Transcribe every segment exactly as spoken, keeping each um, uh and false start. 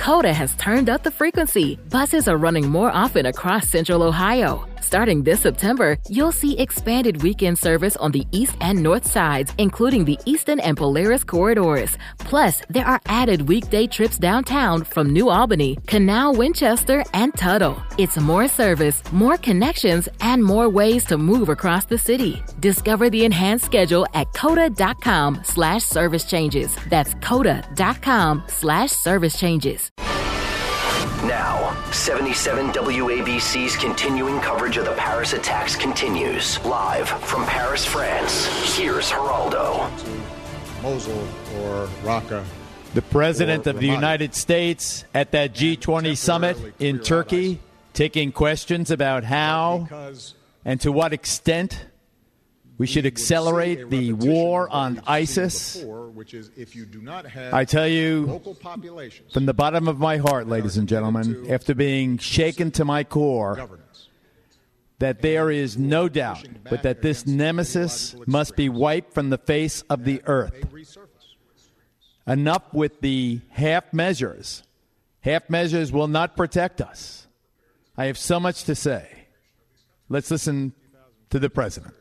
Coda has turned up the frequency. Buses are running more often across Central Ohio. Starting this September, you'll see expanded weekend service on the east and north sides, including the Eastern and Polaris corridors. Plus, there are added weekday trips downtown from New Albany, Canal, Winchester, and Tuttle. It's more service, more connections, and more ways to move across the city. Discover the enhanced schedule at coda.com slash service changes. That's coda.com slash service changes. Now, seventy-seven W A B C's continuing coverage of the Paris attacks continues. Live from Paris, France, here's Geraldo. Mosul or Raqqa. The President of the United States at that G twenty summit in Turkey, taking questions about how and to what extent we should accelerate the war on ISIS. I tell you, from the bottom of my heart, ladies and gentlemen, after being shaken to my core, that there is no doubt but that this nemesis must be wiped from the face of the earth. Enough with the half measures. Half measures will not protect us. I have so much to say. Let's listen to the President.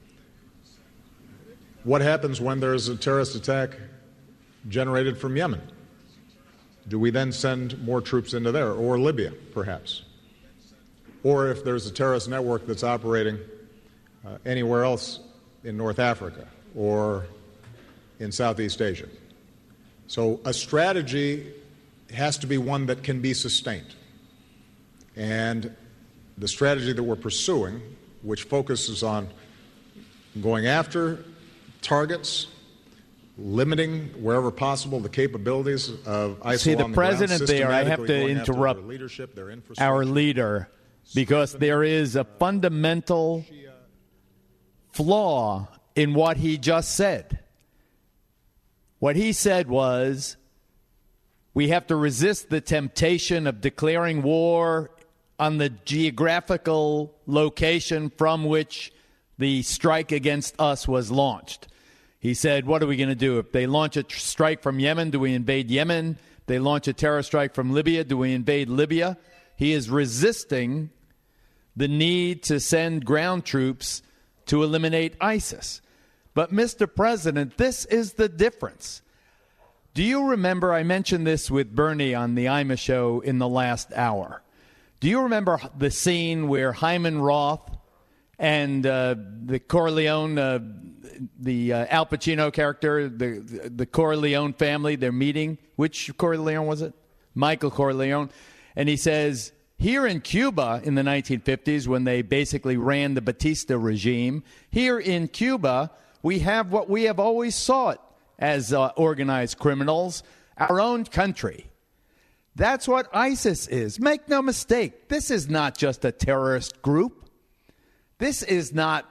What happens when there's a terrorist attack generated from Yemen? Do we then send more troops into there, or Libya, perhaps? Or if there's a terrorist network that's operating uh, anywhere else in North Africa or in Southeast Asia? So a strategy has to be one that can be sustained. And the strategy that we're pursuing, which focuses on going after targets, limiting wherever possible the capabilities of ISIL. See, the on the president ground, there, I have to interrupt their leadership, their our leader, because there is a fundamental flaw in what he just said. What he said was, we have to resist the temptation of declaring war on the geographical location from which the strike against us was launched. He said, what are we going to do? If they launch a tr- strike from Yemen, do we invade Yemen? If they launch a terror strike from Libya, do we invade Libya? He is resisting the need to send ground troops to eliminate ISIS. But, Mister President, this is the difference. Do you remember, I mentioned this with Bernie on the I M A show in the last hour. Do you remember the scene where Hyman Roth and uh, the Corleone, uh, the uh, Al Pacino character, the, the the Corleone family, they're meeting? Which Corleone was it? Michael Corleone. And he says, here in Cuba in the nineteen fifties, when they basically ran the Batista regime, here in Cuba, we have what we have always sought as uh, organized criminals, our own country. That's what ISIS is. Make no mistake, this is not just a terrorist group. This is not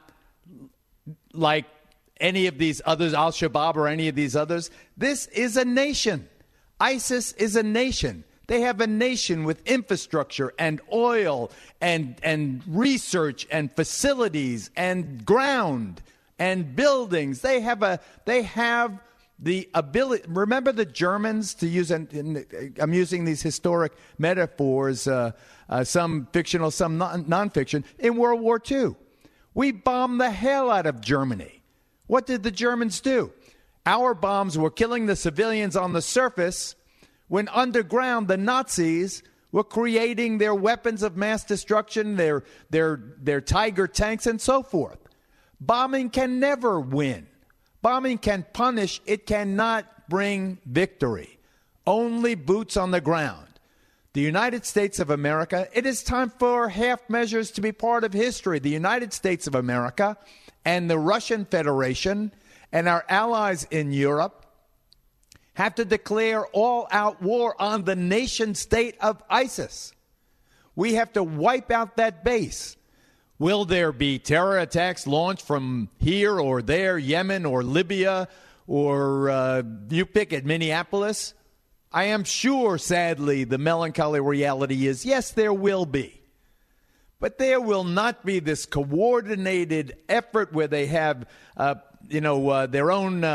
like any of these others, Al-Shabaab or any of these others. This is a nation. ISIS is a nation. They have a nation with infrastructure and oil and, and research and facilities and ground and buildings. They have a they have the ability. Remember the Germans, to use, and I'm using these historic metaphors, uh, uh, some fictional, some non- nonfiction, in World War Two. We bombed the hell out of Germany. What did the Germans do? Our bombs were killing the civilians on the surface, when underground the Nazis were creating their weapons of mass destruction, their their their Tiger tanks and so forth. Bombing can never win. Bombing can punish. It cannot bring victory. Only boots on the ground. The United States of America, it is time for half measures to be part of history. The United States of America and the Russian Federation and our allies in Europe have to declare all-out war on the nation-state of ISIS. We have to wipe out that base. Will there be terror attacks launched from here or there, Yemen or Libya, or uh, you pick it, Minneapolis? I am sure, sadly, the melancholy reality is, yes, there will be. But there will not be this coordinated effort where they have, uh, you know, uh, their own uh,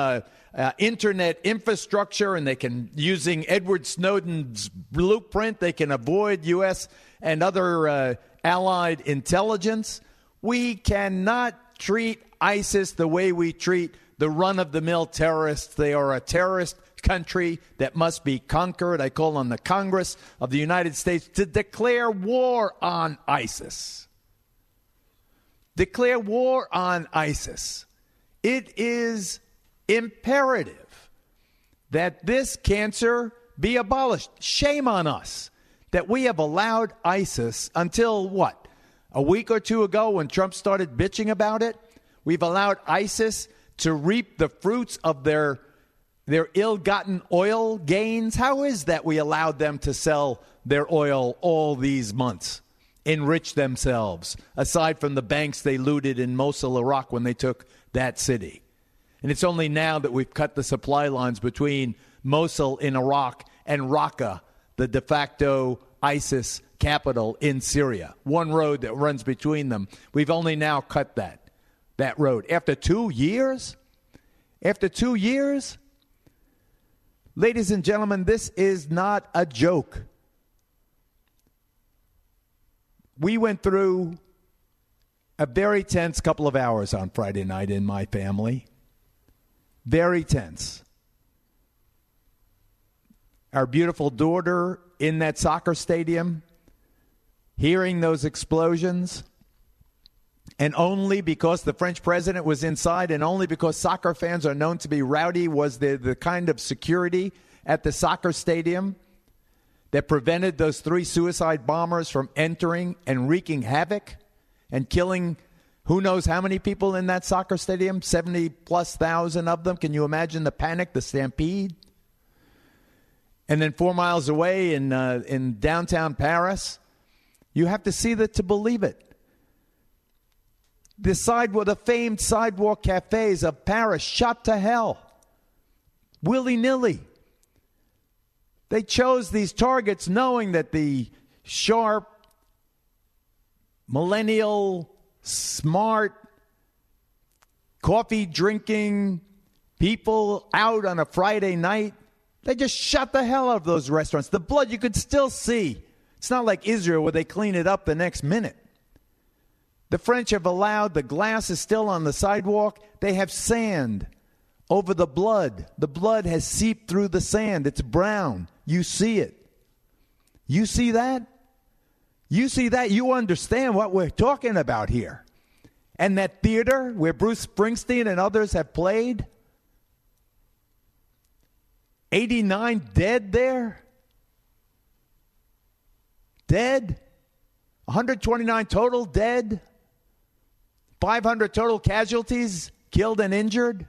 uh, internet infrastructure, and they can, using Edward Snowden's blueprint, they can avoid U S and other uh, allied intelligence. We cannot treat ISIS the way we treat the run-of-the-mill terrorists. They are a terrorist country that must be conquered. I call on the Congress of the United States to declare war on ISIS. Declare war on ISIS. It is imperative that this cancer be abolished. Shame on us that we have allowed ISIS until what? A week or two ago when Trump started bitching about it, we've allowed ISIS to reap the fruits of their their ill-gotten oil gains. How is that we allowed them to sell their oil all these months, enrich themselves, aside from the banks they looted in Mosul, Iraq, when they took that city? And it's only now that we've cut the supply lines between Mosul in Iraq and Raqqa, the de facto ISIS capital in Syria. One road that runs between them. We've only now cut that, that road. After two years? After two years? Ladies and gentlemen, this is not a joke. We went through a very tense couple of hours on Friday night in my family. Very tense. Our beautiful daughter in that soccer stadium, hearing those explosions, and only because the French president was inside and only because soccer fans are known to be rowdy was there the kind of security at the soccer stadium that prevented those three suicide bombers from entering and wreaking havoc and killing who knows how many people in that soccer stadium, seventy plus thousand of them. Can you imagine the panic, the stampede? And then four miles away in uh, in downtown Paris, you have to see that to believe it. The sidewalk, the famed sidewalk cafes of Paris shot to hell, willy-nilly. They chose these targets knowing that the sharp, millennial, smart, coffee-drinking people out on a Friday night, they just shut the hell out of those restaurants. The blood you could still see. It's not like Israel where they clean it up the next minute. The French have allowed, the glass is still on the sidewalk. They have sand over the blood. The blood has seeped through the sand. It's brown. You see it. You see that? You see that? You understand what we're talking about here. And that theater where Bruce Springsteen and others have played, eighty-nine dead there. Dead. one hundred twenty-nine total dead. five hundred total casualties, killed and injured.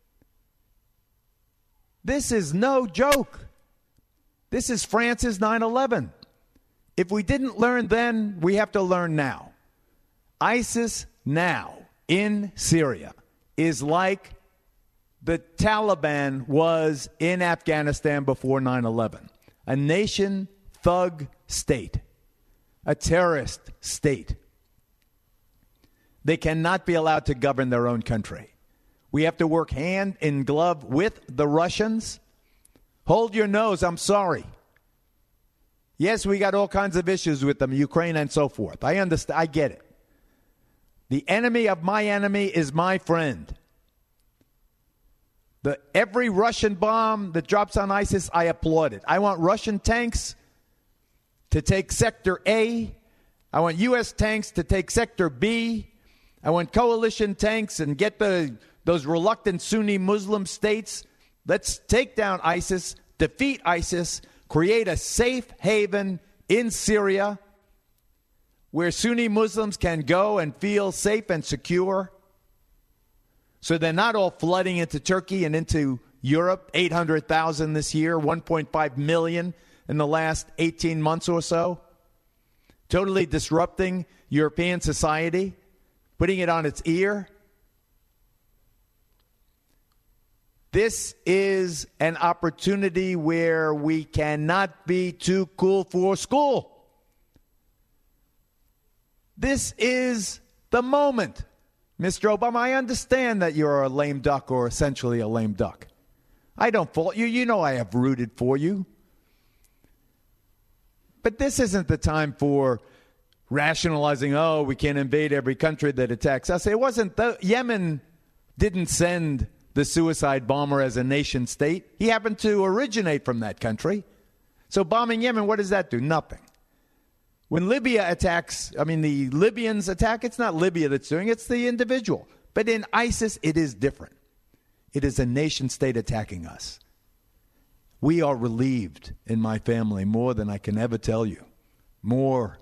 This is no joke. This is France's nine eleven. If we didn't learn then, we have to learn now. ISIS now in Syria is like the Taliban was in Afghanistan before nine eleven. A nation thug state. A terrorist state. They cannot be allowed to govern their own country. We have to work hand in glove with the Russians. Hold your nose, I'm sorry. Yes, we got all kinds of issues with them, Ukraine and so forth. I understand, I get it. The enemy of my enemy is my friend. The, every Russian bomb that drops on ISIS, I applaud it. I want Russian tanks to take Sector A. I want U S tanks to take Sector B. I want coalition tanks and get the those reluctant Sunni Muslim states. Let's take down ISIS, defeat ISIS, create a safe haven in Syria where Sunni Muslims can go and feel safe and secure. So they're not all flooding into Turkey and into Europe, eight hundred thousand this year, one point five million in the last eighteen months or so. Totally disrupting European society, putting it on its ear. This is an opportunity where we cannot be too cool for school. This is the moment. Mister Obama, I understand that you're a lame duck or essentially a lame duck. I don't fault you. You know I have rooted for you. But this isn't the time for rationalizing, oh, we can't invade every country that attacks us. It wasn't the Yemen didn't send the suicide bomber as a nation state. He happened to originate from that country. So bombing Yemen, what does that do? Nothing. When Libya attacks, I mean, the Libyans attack, it's not Libya that's doing it, it's the individual. But in ISIS, it is different. It is a nation state attacking us. We are relieved in my family more than I can ever tell you. More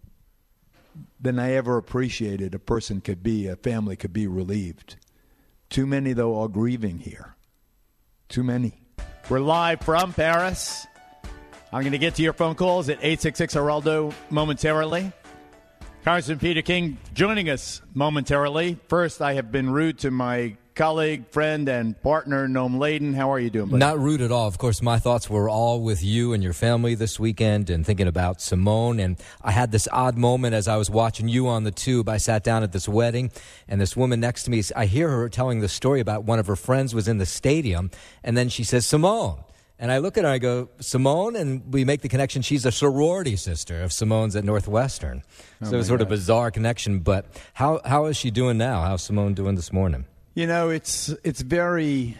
than I ever appreciated a person could be, a family could be relieved. Too many, though, are grieving here. Too many. We're live from Paris. I'm going to get to your phone calls at eight six six Geraldo momentarily. Congressman Peter King joining us momentarily. First, I have been rude to my colleague, friend, and partner, Noam Laden. How are you doing, buddy? Not rude at all. Of course, my thoughts were all with you and your family this weekend and thinking about Simone. And I had this odd moment as I was watching you on the tube. I sat down at this wedding, and this woman next to me, I hear her telling the story about one of her friends was in the stadium, and then she says, Simone. And I look at her and I go, Simone? And we make the connection. She's a sorority sister of Simone's at Northwestern. Oh so it was sort God. of a bizarre connection. But how how is she doing now? How's Simone doing this morning? You know, it's it's very,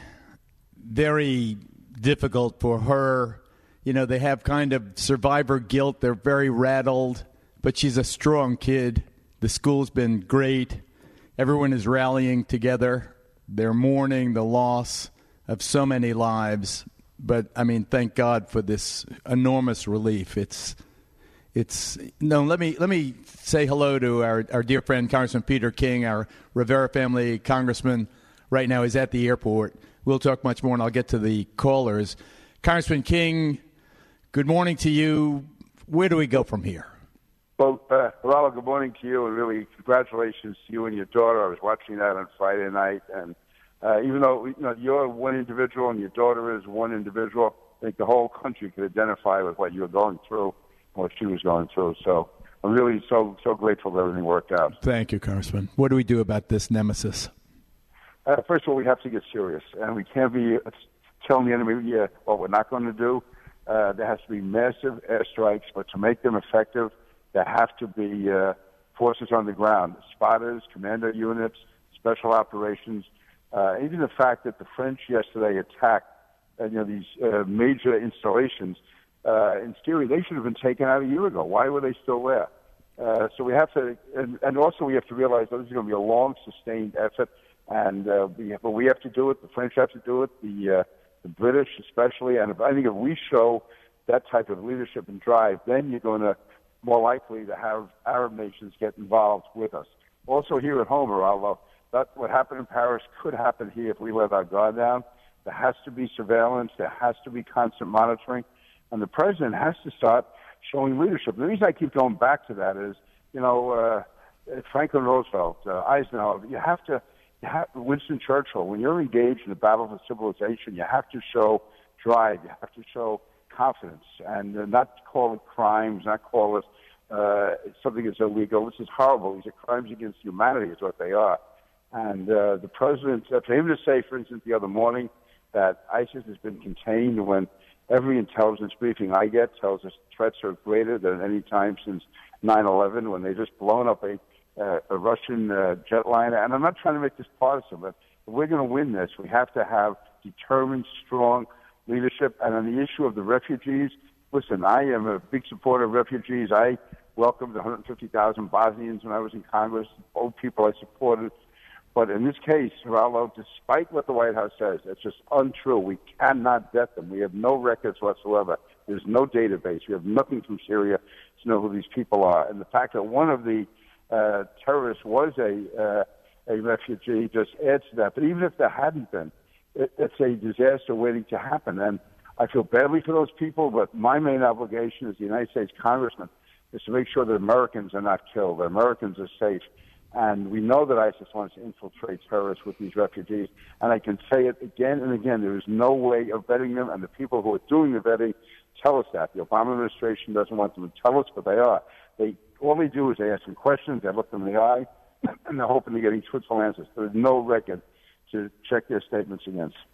very difficult for her. You know, they have kind of survivor guilt. They're very rattled, but she's a strong kid. The school's been great. Everyone is rallying together. They're mourning the loss of so many lives. But, I mean, thank God for this enormous relief. It's, it's no. Let me let me say hello to our, our dear friend Congressman Peter King, our Rivera family congressman. Right now, he's at the airport. We'll talk much more, and I'll get to the callers. Congressman King, good morning to you. Where do we go from here? Well, uh, Rallo, good morning to you, and really congratulations to you and your daughter. I was watching that on Friday night, and uh, even though you know you're one individual and your daughter is one individual, I think the whole country could identify with what you were going through, what she was going through. So I'm really so so grateful that everything worked out. Thank you, Congressman. What do we do about this nemesis? Uh, first of all, we have to get serious, and we can't be telling the enemy yeah, what we're not going to do. Uh, there has to be massive airstrikes, but to make them effective, there have to be uh, forces on the ground, spotters, commando units, special operations. Uh, even the fact that the French yesterday attacked uh, you know, these uh, major installations, uh, in theory, they should have been taken out a year ago. Why were they still there? Uh, so we have to, and, and also we have to realize that this is going to be a long, sustained effort, and uh, we have, but we have to do it. The French have to do it. The uh, the British especially, and if, I think if we show that type of leadership and drive, then you're going to more likely to have Arab nations get involved with us. Also here at home, although that what happened in Paris could happen here if we let our guard down. There has to be surveillance. There has to be constant monitoring, and the president has to start showing leadership. The reason I keep going back to that is, you know, uh, Franklin Roosevelt, uh, Eisenhower. You have to. You have, Winston Churchill, when you're engaged in the battle for civilization, you have to show drive, you have to show confidence, and uh, not call it crimes, not call it uh, something that's illegal. This is horrible. These are crimes against humanity is what they are. And uh, the president, uh, for him to say, for instance, the other morning that ISIS has been contained when every intelligence briefing I get tells us threats are greater than any time since nine eleven, when they just blown up a Uh, a Russian uh, jetliner, and I'm not trying to make this partisan, but if we're going to win this, we have to have determined, strong leadership. And on the issue of the refugees, listen, I am a big supporter of refugees. I welcomed one hundred fifty thousand Bosnians when I was in Congress, old people I supported. But in this case, Rallo, despite what the White House says, it's just untrue. We cannot vet them. We have no records whatsoever. There's no database. We have nothing from Syria to know who these people are. And the fact that one of the Uh, terrorist was a uh, a refugee just adds to that. But even if there hadn't been, it, it's a disaster waiting to happen. And I feel badly for those people, but my main obligation as the United States Congressman is to make sure that Americans are not killed, that Americans are safe. And we know that ISIS wants to infiltrate terrorists with these refugees. And I can say it again and again, there is no way of vetting them, and the people who are doing the vetting tell us that. The Obama administration doesn't want them to tell us, but they are. They All they do is they ask them questions, they look them in the eye, and they're hoping they're getting truthful answers. There's no record to check their statements against.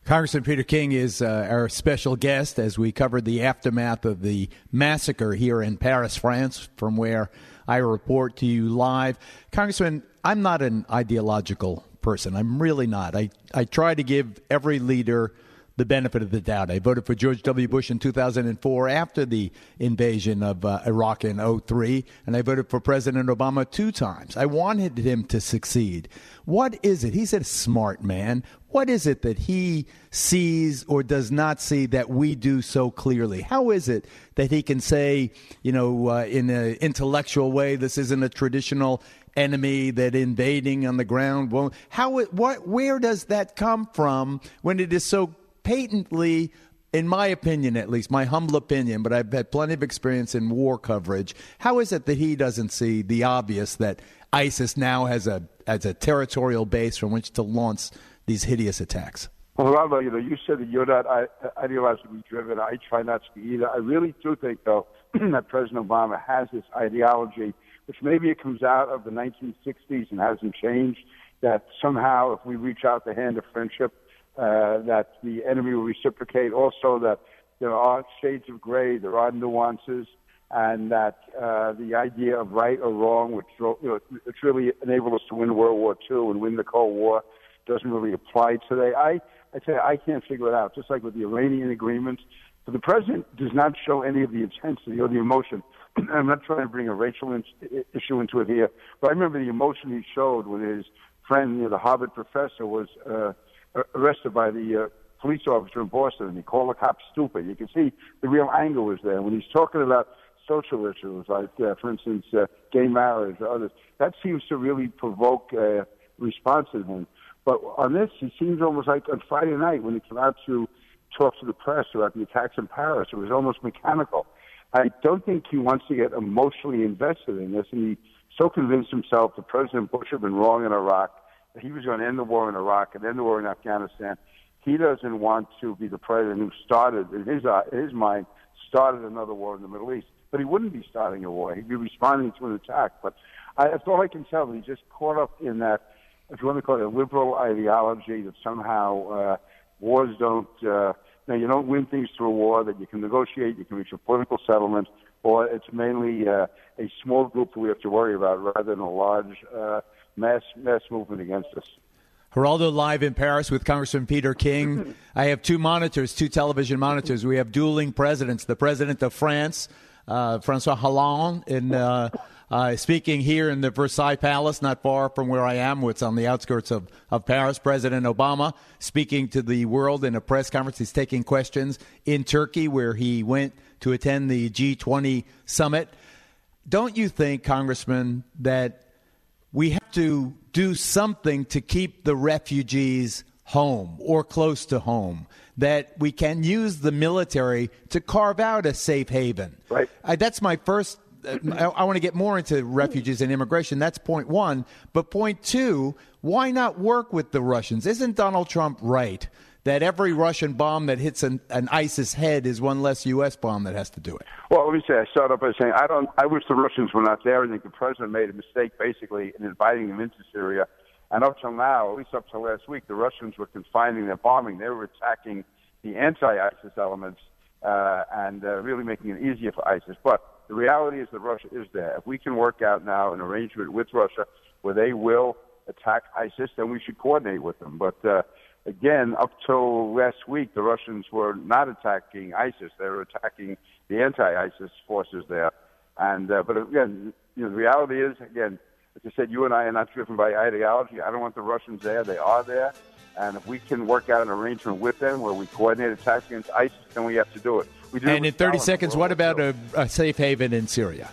Congressman Peter King is uh, our special guest as we covered the aftermath of the massacre here in Paris, France, from where I report to you live. Congressman, I'm not an ideological person. I'm really not. I, I try to give every leader the benefit of the doubt. I voted for George W. Bush in two thousand four after the invasion of uh, Iraq in oh three, and I voted for President Obama two times. I wanted him to succeed. What is it? He's a smart man. What is it that he sees or does not see that we do so clearly? How is it that he can say, you know, uh, in an intellectual way, this isn't a traditional enemy that invading on the ground won't? How? What? Where does that come from when it is so patently, in my opinion at least, my humble opinion, but I've had plenty of experience in war coverage, how is it that he doesn't see the obvious that ISIS now has a as a territorial base from which to launch these hideous attacks? Well, Robert, you know, you said that you're not ideologically driven. I try not to be either. I really do think, though, that President Obama has this ideology, which maybe it comes out of the nineteen sixties and hasn't changed, that somehow if we reach out the hand of friendship, Uh, that the enemy will reciprocate. Also, that there are shades of gray, there are nuances, and that uh, the idea of right or wrong, which you know, it's really enabled us to win World War Two and win the Cold War, doesn't really apply today. I I tell you, I can't figure it out. Just like with the Iranian agreement, but the president does not show any of the intensity or the emotion. I'm not trying to bring a racial in- issue into it here, but I remember the emotion he showed when his friend, you know, the Harvard professor, was Uh, arrested by the uh, police officer in Boston, and he called the cop stupid. You can see the real anger was there. When he's talking about social issues, like, uh, for instance, uh, gay marriage or others, that seems to really provoke a uh, response in him. But on this, he seems almost like on Friday night when he came out to talk to the press about the attacks in Paris. It was almost mechanical. I don't think he wants to get emotionally invested in this, and he so convinced himself that President Bush had been wrong in Iraq, he was going to end the war in Iraq and end the war in Afghanistan. He doesn't want to be the president who started, in his, uh, in his mind, started another war in the Middle East. But he wouldn't be starting a war. He'd be responding to an attack. But I, that's all I can tell. He's just caught up in that, if you want to call it a liberal ideology, that somehow uh, wars don't, uh, you know, you don't win things through a war, that you can negotiate, you can reach a political settlement, or it's mainly uh, a small group that we have to worry about rather than a large uh mass mass movement against us. Geraldo live in Paris with Congressman Peter King. I have two monitors, two television monitors. We have dueling presidents. The president of France, uh, Francois Hollande, in, uh, uh, speaking here in the Versailles Palace, not far from where I am, which is on the outskirts of, of Paris. President Obama speaking to the world in a press conference. He's taking questions in Turkey, where he went to attend the G twenty summit. Don't you think, Congressman, that we have to do something to keep the refugees home or close to home, that we can use the military to carve out a safe haven? Right. I, that's my first. Uh, I, I want to get more into refugees and immigration. That's point one. But point two, why not work with the Russians? Isn't Donald Trump right that every Russian bomb that hits an, an ISIS head is one less U S bomb that has to do it? Well, let me say, I start off by saying I don't. I wish the Russians were not there. I think the president made a mistake, basically, in inviting them into Syria. And up till now, at least up till last week, the Russians were confining their bombing. They were attacking the anti-ISIS elements uh, and uh, really making it easier for ISIS. But the reality is that Russia is there. If we can work out now an arrangement with Russia where they will attack ISIS, then we should coordinate with them. But uh, again, up till last week, the Russians were not attacking ISIS. They were attacking the anti-ISIS forces there. And uh, but again, you know, the reality is, again, as I said, you and I are not driven by ideology. I don't want the Russians there. They are there. And if we can work out an arrangement with them where we coordinate attacks against ISIS, then we have to do it. We do and in thirty seconds, what about a, a safe haven in Syria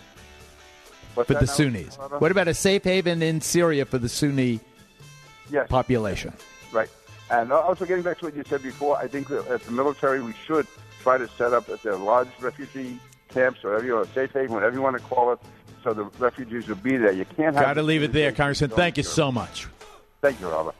What's for the now? Sunnis? What about a safe haven in Syria for the Sunni yes. population? Right. And also getting back to what you said before, I think that as the military, we should try to set up at the large refugee camps or whatever, you know, a safe haven, whatever you want to call it, so the refugees will be there. You can't have... Got to leave it there, Congressman. Thank you so much. Thank you, Robert.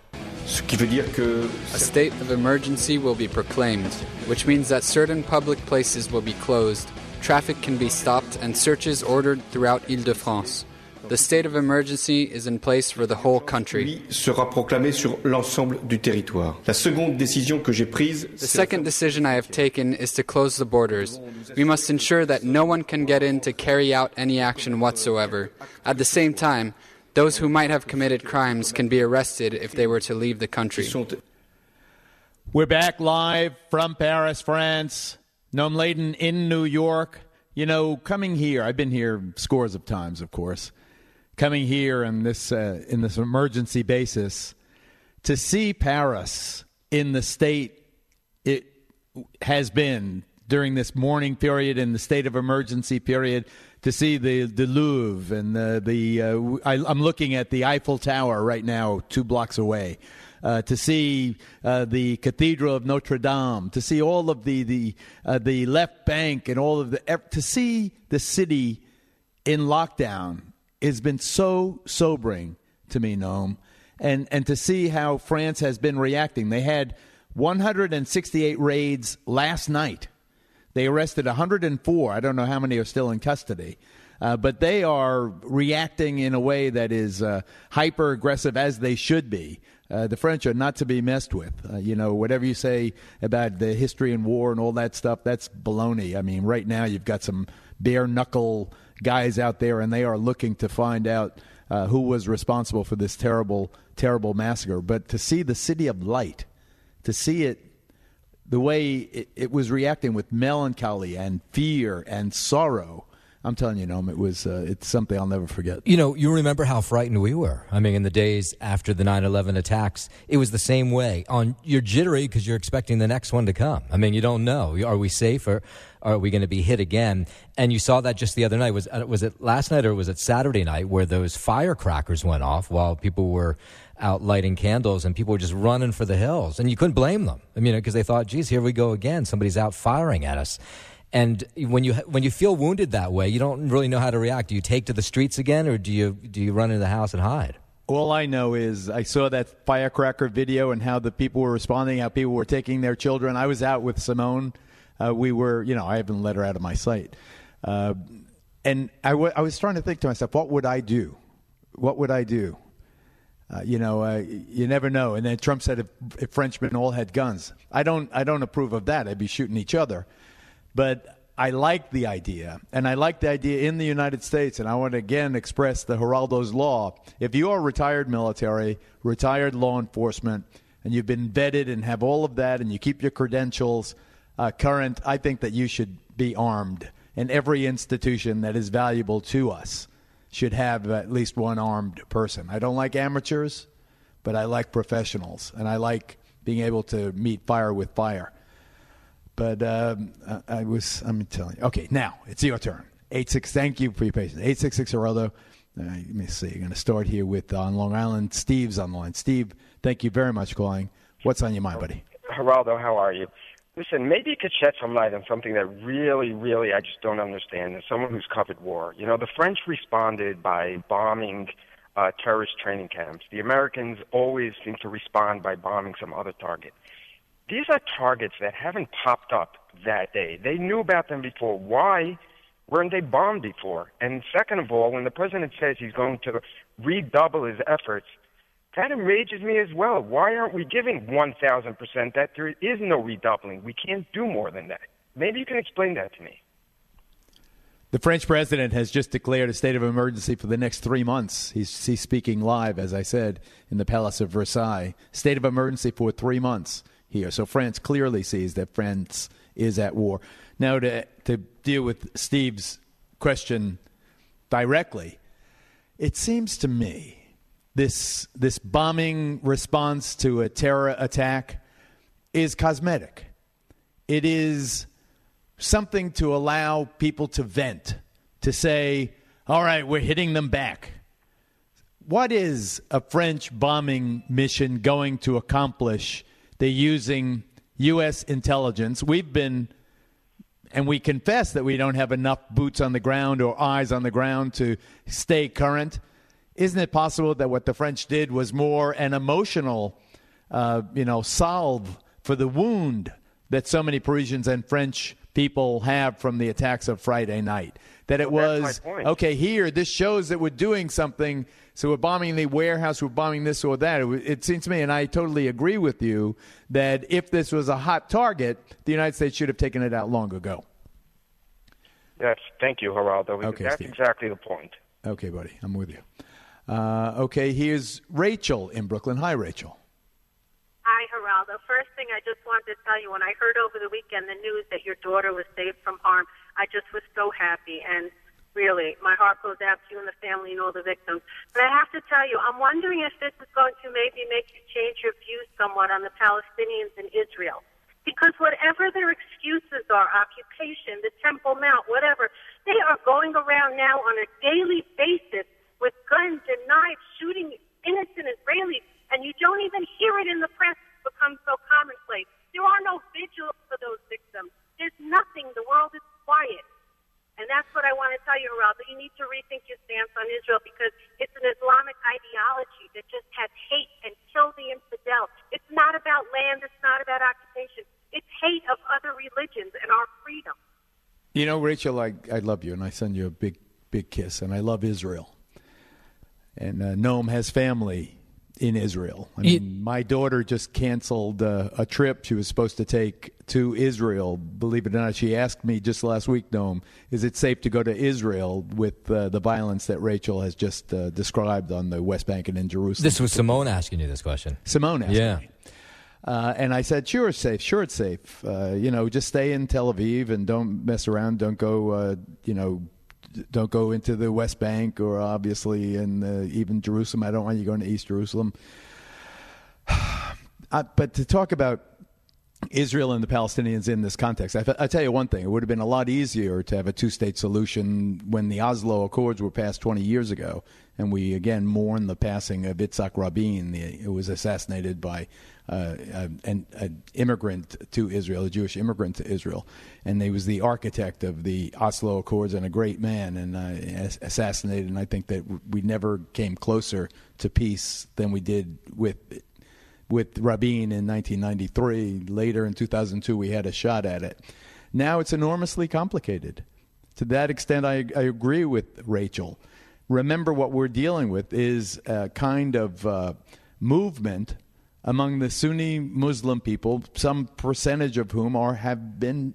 A state of emergency will be proclaimed, which means that certain public places will be closed, traffic can be stopped, and searches ordered throughout Île-de-France. The state of emergency is in place for the whole country. Sera proclamé sur l'ensemble du territoire. La seconde décision que j'ai prise. The second decision I have taken is to close the borders. We must ensure that no one can get in to carry out any action whatsoever. At the same time, those who might have committed crimes can be arrested if they were to leave the country. We're back live from Paris, France. Noam Laden in New York. You know, coming here, I've been here scores of times, of course. Coming here in this uh, in this emergency basis, to see Paris in the state it has been during this mourning period, in the state of emergency period, to see the, the Louvre and the, the uh, I, I'm looking at the Eiffel Tower right now, two blocks away. Uh, to see uh, the Cathedral of Notre Dame, to see all of the the uh, the left bank and all of the to see the city in lockdown has been so sobering to me, Noam, and and to see how France has been reacting. They had one hundred sixty-eight raids last night. They arrested one hundred four. I don't know how many are still in custody. Uh, but they are reacting in a way that is uh, hyper-aggressive, as they should be. Uh, the French are not to be messed with. Uh, you know, whatever you say about the history and war and all that stuff, that's baloney. I mean, right now you've got some bare-knuckle guys out there, and they are looking to find out uh, who was responsible for this terrible, terrible massacre. But to see the City of Light, to see it the way it, it was reacting with melancholy and fear and sorrow, I'm telling you, Noam, it was uh, it's something I'll never forget. You know, you remember how frightened we were. I mean, in the days after the nine eleven attacks, it was the same way. On you're jittery because you're expecting the next one to come. I mean, you don't know. Are we safe or are we going to be hit again? And you saw that just the other night. Was was it last night or was it Saturday night where those firecrackers went off while people were out lighting candles and people were just running for the hills? And you couldn't blame them. I mean, because they thought, geez, here we go again. Somebody's out firing at us. And when you when you feel wounded that way, you don't really know how to react. Do you take to the streets again, or do you do you run into the house and hide? All I know is I saw that firecracker video and how the people were responding, how people were taking their children. I was out with Simone. Uh, we were, you know, I haven't let her out of my sight. Uh, and I, w- I was trying to think to myself, what would I do? What would I do? Uh, you know, uh, you never know. And then Trump said if, if Frenchmen all had guns. I don't I don't approve of that. I'd be shooting each other. But I like the idea, and I like the idea in the United States, and I want to again express the Geraldo's law. If you are retired military, retired law enforcement, and you've been vetted and have all of that, and you keep your credentials uh, current, I think that you should be armed. And every institution that is valuable to us should have at least one armed person. I don't like amateurs, but I like professionals, and I like being able to meet fire with fire. But um, I was, I'm telling you. Okay, now it's your turn. eight six, thank you for your patience. eight six six Geraldo. Uh, let me see. I'm going to start here with uh, on Long Island. Steve's on the line. Steve, thank you very much for calling. What's on your mind, buddy? Geraldo, how are you? Listen, maybe you could shed some light on something that really, really I just don't understand. As someone who's covered war, you know, the French responded by bombing uh, terrorist training camps. The Americans always seem to respond by bombing some other target. These are targets that haven't popped up that day. They knew about them before. Why weren't they bombed before? And second of all, when the president says he's going to redouble his efforts, that enrages me as well. Why aren't we giving one thousand percent that there is no redoubling? We can't do more than that. Maybe you can explain that to me. The French president has just declared a state of emergency for the next three months. He's, he's speaking live, as I said, in the Palace of Versailles. State of emergency for three months. Here. So France clearly sees that France is at war. Now, to to deal with Steve's question directly, it seems to me this this bombing response to a terror attack is cosmetic. It is something to allow people to vent, to say, all right, we're hitting them back. What is a French bombing mission going to accomplish? They're using U S intelligence. We've been, and we confess that we don't have enough boots on the ground or eyes on the ground to stay current. Isn't it possible that what the French did was more an emotional, uh, you know, salve for the wound that so many Parisians and French people have from the attacks of Friday night. That it Well, was, that's my point. okay, here, this shows that we're doing something, so we're bombing the warehouse, we're bombing this or that. It, it seems to me, and I totally agree with you, that if this was a hot target, the United States should have taken it out long ago. Yes, thank you, Geraldo. Okay, That's Steve. exactly the point. Okay, buddy, I'm with you. Uh, okay, here's Rachel in Brooklyn. Hi, Rachel. Hi, Geraldo. First thing I just wanted to tell you, when I heard over the weekend the news that your daughter was saved from harm, I just was so happy. And really, my heart goes out to you and the family and all the victims. But I have to tell you, I'm wondering if this is going to maybe make you change your views somewhat on the Palestinians in Israel. Because whatever their excuses are, occupation, the Temple Mount, whatever, they are going around now on a daily basis with guns and knives shooting innocent Israelis, and you don't even hear it in the press. It's become so commonplace. There are no vigils for those victims. There's nothing. The world is quiet. And that's what I want to tell you, Geraldo. You need to rethink your stance on Israel because it's an Islamic ideology that just has hate and kill the infidel. It's not about land. It's not about occupation. It's hate of other religions and our freedom. You know, Rachel, I, I love you, and I send you a big, big kiss, and I love Israel. And uh, Noam has family in Israel. I mean, my daughter just canceled uh, a trip she was supposed to take to Israel. Believe it or not, she asked me just last week, Noam, is it safe to go to Israel with uh, the violence that Rachel has just uh, described on the West Bank and in Jerusalem? This was Simone asking you this question. Simone asked yeah. me. Uh, and I said, sure, it's safe. Sure, it's safe. Uh, you know, just stay in Tel Aviv and don't mess around. Don't go, uh, you know, don't go into the West Bank or obviously in uh, even Jerusalem. I don't want you going to East Jerusalem. uh, but to talk about Israel and the Palestinians in this context, I, I tell you one thing. It would have been a lot easier to have a two-state solution when the Oslo Accords were passed twenty years ago. And we, again, mourn the passing of Yitzhak Rabin, the, who was assassinated by uh, an, an immigrant to Israel, a Jewish immigrant to Israel. And he was the architect of the Oslo Accords and a great man, and uh, assassinated. And I think that we never came closer to peace than we did with with Rabin in nineteen ninety-three. Later in two thousand two, we had a shot at it. Now it's enormously complicated. To that extent, I, I agree with Rachel. Remember, what we're dealing with is a kind of uh, movement among the Sunni Muslim people, some percentage of whom are have been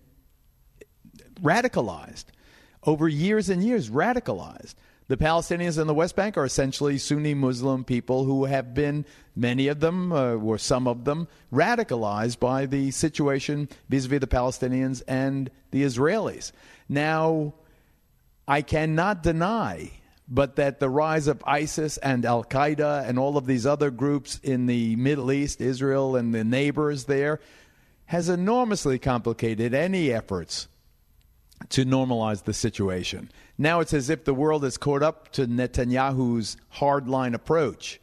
radicalized over years and years, radicalized. The Palestinians in the West Bank are essentially Sunni Muslim people who have been, many of them, uh, or some of them, radicalized by the situation vis-a-vis the Palestinians and the Israelis. Now, I cannot deny but that the rise of ISIS and Al-Qaeda and all of these other groups in the Middle East, Israel and the neighbors there, has enormously complicated any efforts to normalize the situation. Now it's as if the world is caught up to Netanyahu's hardline approach.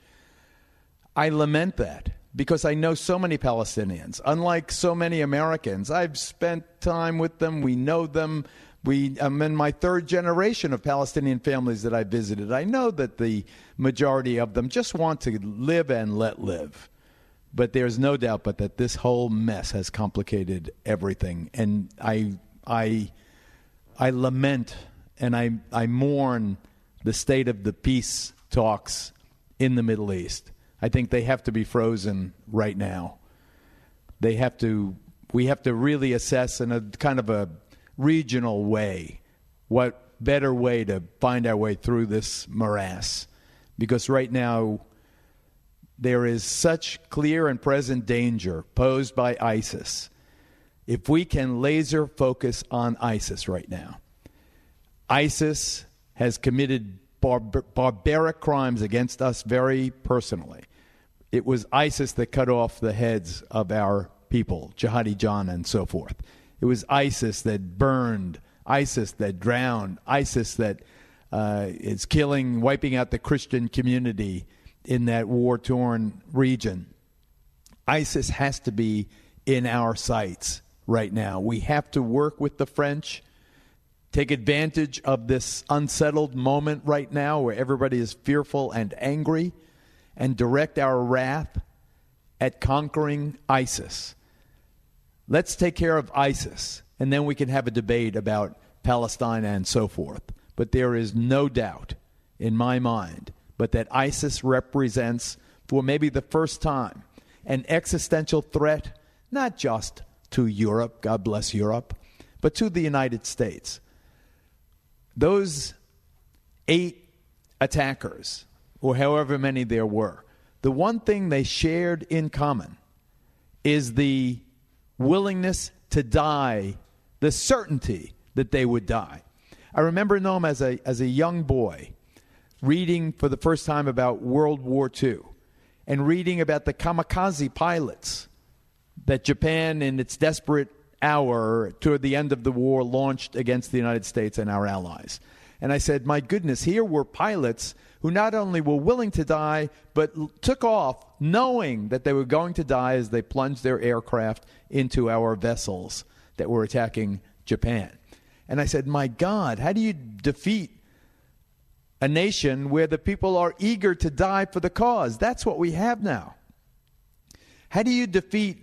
I lament that because I know so many Palestinians, unlike so many Americans. I've spent time with them. We know them. We, I'm in my third generation of Palestinian families that I visited. I know that the majority of them just want to live and let live. But there's no doubt but that this whole mess has complicated everything. And I I I lament and I, I mourn the state of the peace talks in the Middle East. I think they have to be frozen right now. They have to, we have to really assess in a kind of a regional way what better way to find our way through this morass. Because right now there is such clear and present danger posed by ISIS. If we can laser focus on ISIS right now, ISIS has committed bar- barbaric crimes against us very personally. It was ISIS that cut off the heads of our people, Jihadi John and so forth. It was ISIS that burned, ISIS that drowned, ISIS that uh, is killing, wiping out the Christian community in that war-torn region. ISIS has to be in our sights right now. We have to work with the French, take advantage of this unsettled moment right now where everybody is fearful and angry, and direct our wrath at conquering ISIS. Let's take care of ISIS, and then we can have a debate about Palestine and so forth. But there is no doubt in my mind but that ISIS represents, for maybe the first time, an existential threat, not just to Europe, God bless Europe, but to the United States. Those eight attackers, or however many there were, the one thing they shared in common is the willingness to die, the certainty that they would die. I remember Noam as a as a young boy reading for the first time about World War Two and reading about the kamikaze pilots that Japan, in its desperate hour toward the end of the war, launched against the United States and our allies. And I said, my goodness, here were pilots who not only were willing to die, but took off knowing that they were going to die as they plunged their aircraft into our vessels that were attacking Japan. And I said, my God, how do you defeat a nation where the people are eager to die for the cause? That's what we have now. How do you defeat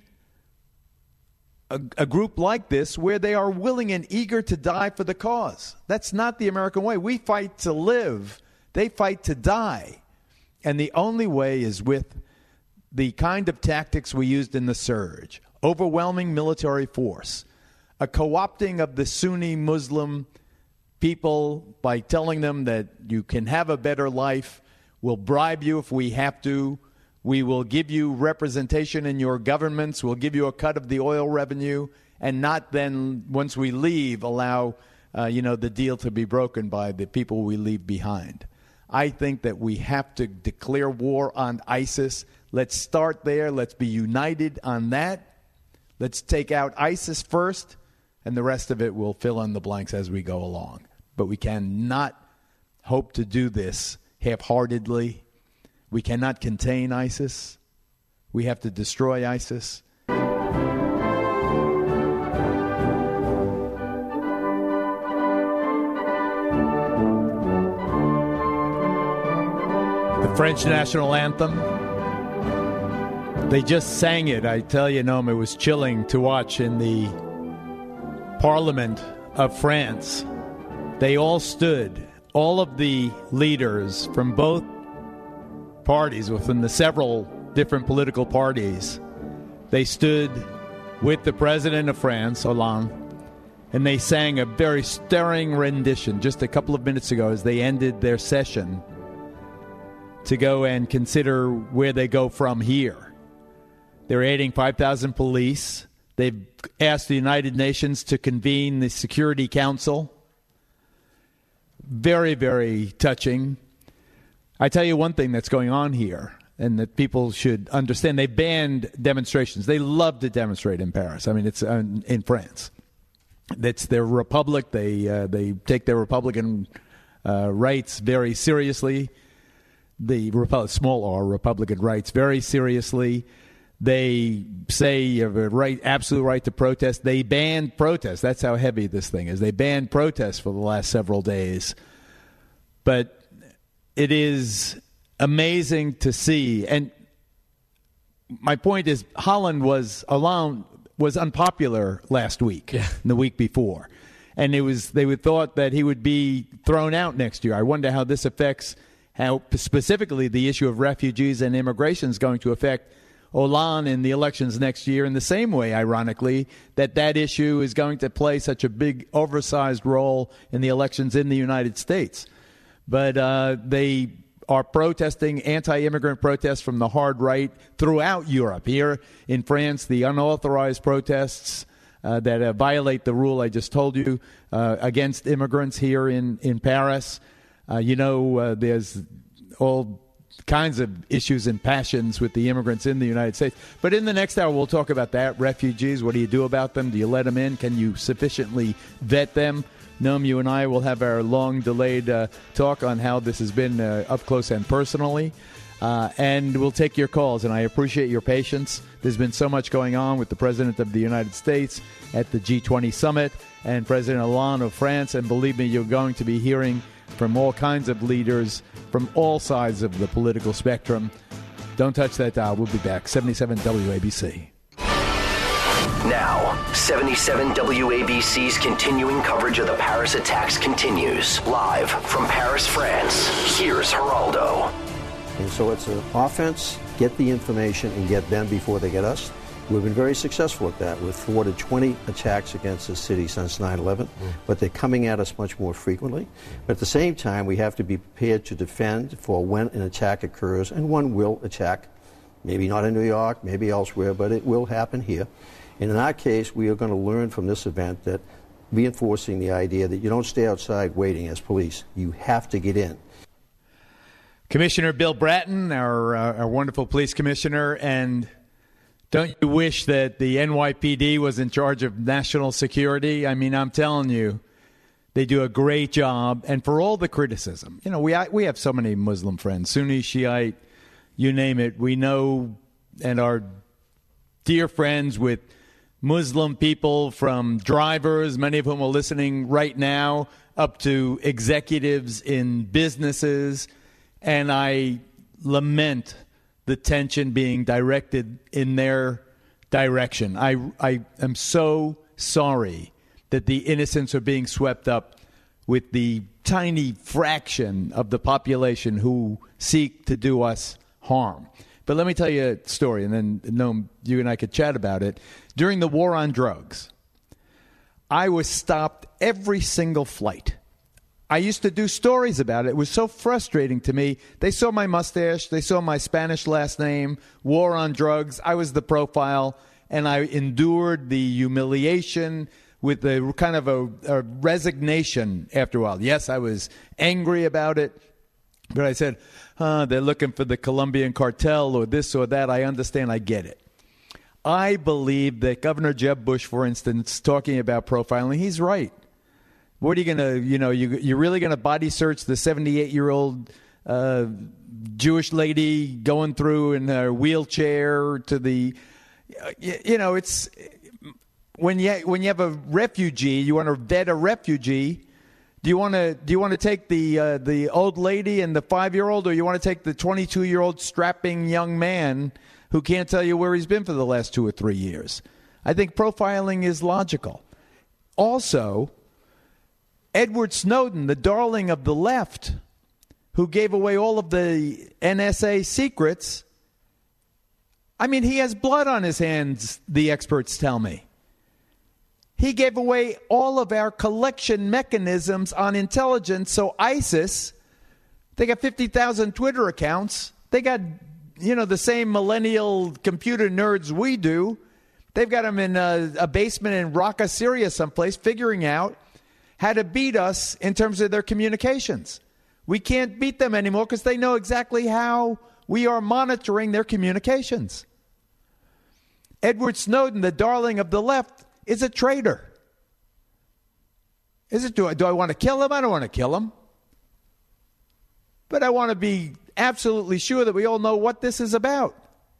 a, a group like this where they are willing and eager to die for the cause? That's not the American way. We fight to live. They fight to die. And the only way is with the kind of tactics we used in the surge. Overwhelming military force. A co-opting of the Sunni Muslim people by telling them that you can have a better life. We'll bribe you if we have to. We will give you representation in your governments. We'll give you a cut of the oil revenue, and not then, once we leave, allow uh, you know, the deal to be broken by the people we leave behind. I think that we have to declare war on ISIS. Let's start there. Let's be united on that. Let's take out ISIS first, and the rest of it will fill in the blanks as we go along. But we cannot hope to do this half-heartedly. We cannot contain ISIS. We have to destroy ISIS. The French national anthem, they just sang it. I tell you, Noam, it was chilling to watch in the Parliament of France. They all stood, all of the leaders from both parties, within the several different political parties, they stood with the president of France, Hollande, and they sang a very stirring rendition just a couple of minutes ago as they ended their session to go and consider where they go from here. They're adding five thousand police. They've asked the United Nations to convene the Security Council. Very, very touching. I tell you one thing that's going on here, and that people should understand. They banned demonstrations. They love to demonstrate in Paris. I mean, it's uh, in France. It's their republic. They uh, they take their Republican uh, rights very seriously. The Repu- small R Republican rights very seriously. They say you have a right, absolute right to protest. They banned protests. That's how heavy this thing is. They banned protests for the last several days. But it is amazing to see. And my point is, Holland was alone, was unpopular last week, yeah. and the week before. And it was they would thought that he would be thrown out next year. I wonder how this affects, how specifically the issue of refugees and immigration is going to affect Hollande in the elections next year, in the same way, ironically, that that issue is going to play such a big, oversized role in the elections in the United States. But uh, they are protesting, anti-immigrant protests from the hard right throughout Europe. Here in France, the unauthorized protests uh, that uh, violate the rule I just told you uh, against immigrants here in, in Paris. Uh, you know, uh, there's all kinds of issues and passions with the immigrants in the United States. But in the next hour, we'll talk about that. Refugees, what do you do about them? Do you let them in? Can you sufficiently vet them? Noam, you and I will have our long-delayed uh, talk on how this has been uh, up close and personally. Uh, and we'll take your calls, and I appreciate your patience. There's been so much going on with the President of the United States at the G twenty summit and President Hollande of France. And believe me, you're going to be hearing from all kinds of leaders from all sides of the political spectrum. Don't touch that dial. We'll be back. seventy-seven W A B C. Now, seventy-seven W A B C's continuing coverage of the Paris attacks continues. Live from Paris, France, here's Geraldo. And so it's an offense, get the information and get them before they get us. We've been very successful at that. We've thwarted twenty attacks against the city since nine eleven, mm. but they're coming at us much more frequently. But at the same time, we have to be prepared to defend for when an attack occurs, and one will attack, maybe not in New York, maybe elsewhere, but it will happen here. And in our case, we are going to learn from this event that reinforcing the idea that you don't stay outside waiting as police. You have to get in. Commissioner Bill Bratton, our, uh, our wonderful police commissioner, and don't you wish that the N Y P D was in charge of national security? I mean, I'm telling you, they do a great job. And for all the criticism, you know, we we have so many Muslim friends, Sunni, Shiite, you name it. We know and are dear friends with Muslim people, from drivers, many of whom are listening right now, up to executives in businesses. And I lament the tension being directed in their direction. I, I am so sorry that the innocents are being swept up with the tiny fraction of the population who seek to do us harm. But let me tell you a story, and then Noam, you and I could chat about it. During the war on drugs, I was stopped every single flight. I used to do stories about it. It was so frustrating to me. They saw my mustache. They saw my Spanish last name, war on drugs. I was the profile, and I endured the humiliation with a kind of a, a resignation after a while. Yes, I was angry about it, but I said, uh, they're looking for the Colombian cartel or this or that. I understand. I get it. I believe that Governor Jeb Bush, for instance, talking about profiling, he's right. What are you going to, you know, you, you're really going to body search the seventy-eight-year-old uh, Jewish lady going through in her wheelchair to the, you, you know, it's, when you, when you have a refugee, you want to vet a refugee, do you want to, do you want to take the, uh, the old lady and the five-year-old, or you want to take the twenty-two-year-old strapping young man who can't tell you where he's been for the last two or three years? I think profiling is logical. Also, Edward Snowden, the darling of the left, who gave away all of the N S A secrets, I mean, he has blood on his hands, the experts tell me. He gave away all of our collection mechanisms on intelligence, so ISIS, they got fifty thousand Twitter accounts. They got, you know, the same millennial computer nerds we do. They've got them in a, a basement in Raqqa, Syria someplace, figuring out how to beat us in terms of their communications. We can't beat them anymore because they know exactly how we are monitoring their communications. Edward Snowden, the darling of the left, is a traitor. Is it? Do I, do I want to kill him? I don't want to kill him. But I want to be absolutely sure that we all know what this is about.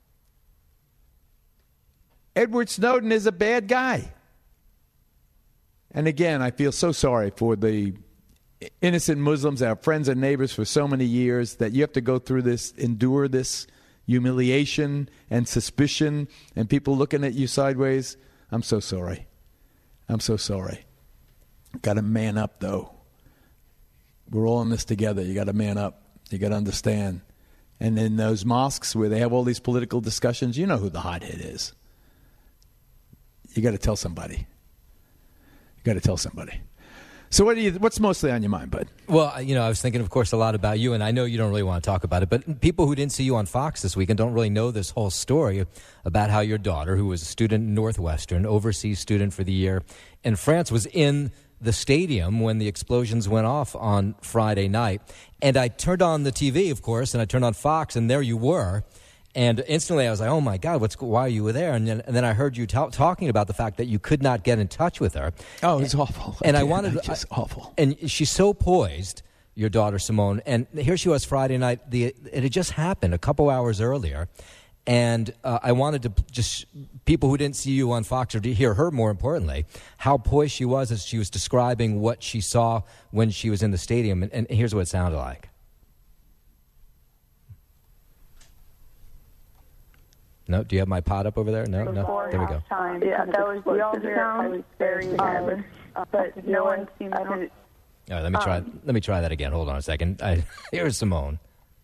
Edward Snowden is a bad guy. And again, I feel so sorry for the innocent Muslims, our friends and neighbors for so many years, that you have to go through this, endure this humiliation and suspicion and people looking at you sideways. I'm so sorry. I'm so sorry. Got to man up, though. We're all in this together. You got to man up. You got to understand. And in those mosques where they have all these political discussions, you know who the hothead is. You got to tell somebody. Got to tell somebody. So what do you, what's mostly on your mind, bud? Well, you know, I was thinking, of course, a lot about you, and I know you don't really want to talk about it, but people who didn't see you on Fox this weekend don't really know this whole story about how your daughter, who was a student in Northwestern, overseas student for the year in France, was in the stadium when the explosions went off on Friday night. And I turned on the T V, of course, and I turned on Fox, and there you were. And instantly I was like, oh, my God, what's, why are you there? And then, and then I heard you t- talking about the fact that you could not get in touch with her. Oh, it's and, awful. And Again, I wanted to. Just awful. And she's so poised, your daughter Simone. And here she was Friday night. The, it had just happened a couple hours earlier. And uh, I wanted to just, people who didn't see you on Fox, or to hear her more importantly, how poised she was as she was describing what she saw when she was in the stadium. And, and here's what it sounded like. No. Do you have my pod up over there? No. No. There we go. Time, yeah, that was we all hear. I was very nervous, um, but no one seemed to. All right. Let me try. Um, let me try that again. Hold on a second. I, here's Simone.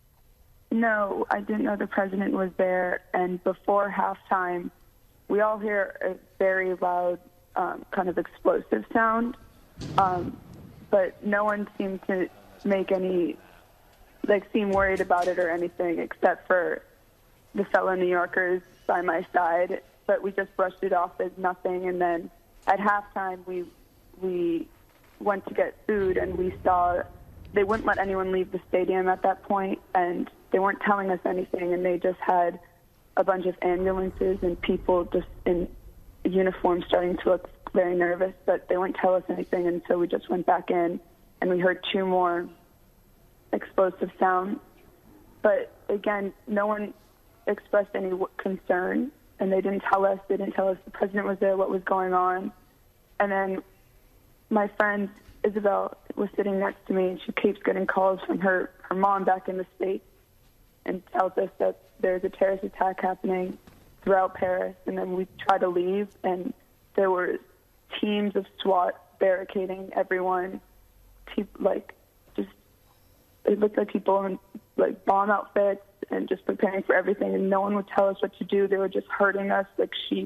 No, I didn't know the president was there, and before halftime, we all hear a very loud, um, kind of explosive sound, um, but no one seemed to make any, like, seem worried about it or anything, except for the fellow New Yorkers by my side. But we just brushed it off as nothing, and then at halftime, we we went to get food, and we saw they wouldn't let anyone leave the stadium at that point, and they weren't telling us anything, and they just had a bunch of ambulances and people just in uniform starting to look very nervous, but they wouldn't tell us anything, and so we just went back in, and we heard two more explosive sounds. But again, no one expressed any w- concern, and they didn't tell us. They didn't tell us the president was there, what was going on. And then my friend Isabel was sitting next to me, and she keeps getting calls from her, her mom back in the States and tells us that there's a terrorist attack happening throughout Paris. And then we try to leave, and there were teams of SWAT barricading everyone, Pe- like just it looked like people in like bomb outfits and just preparing for everything, and no one would tell us what to do. They were just herding us like sheep.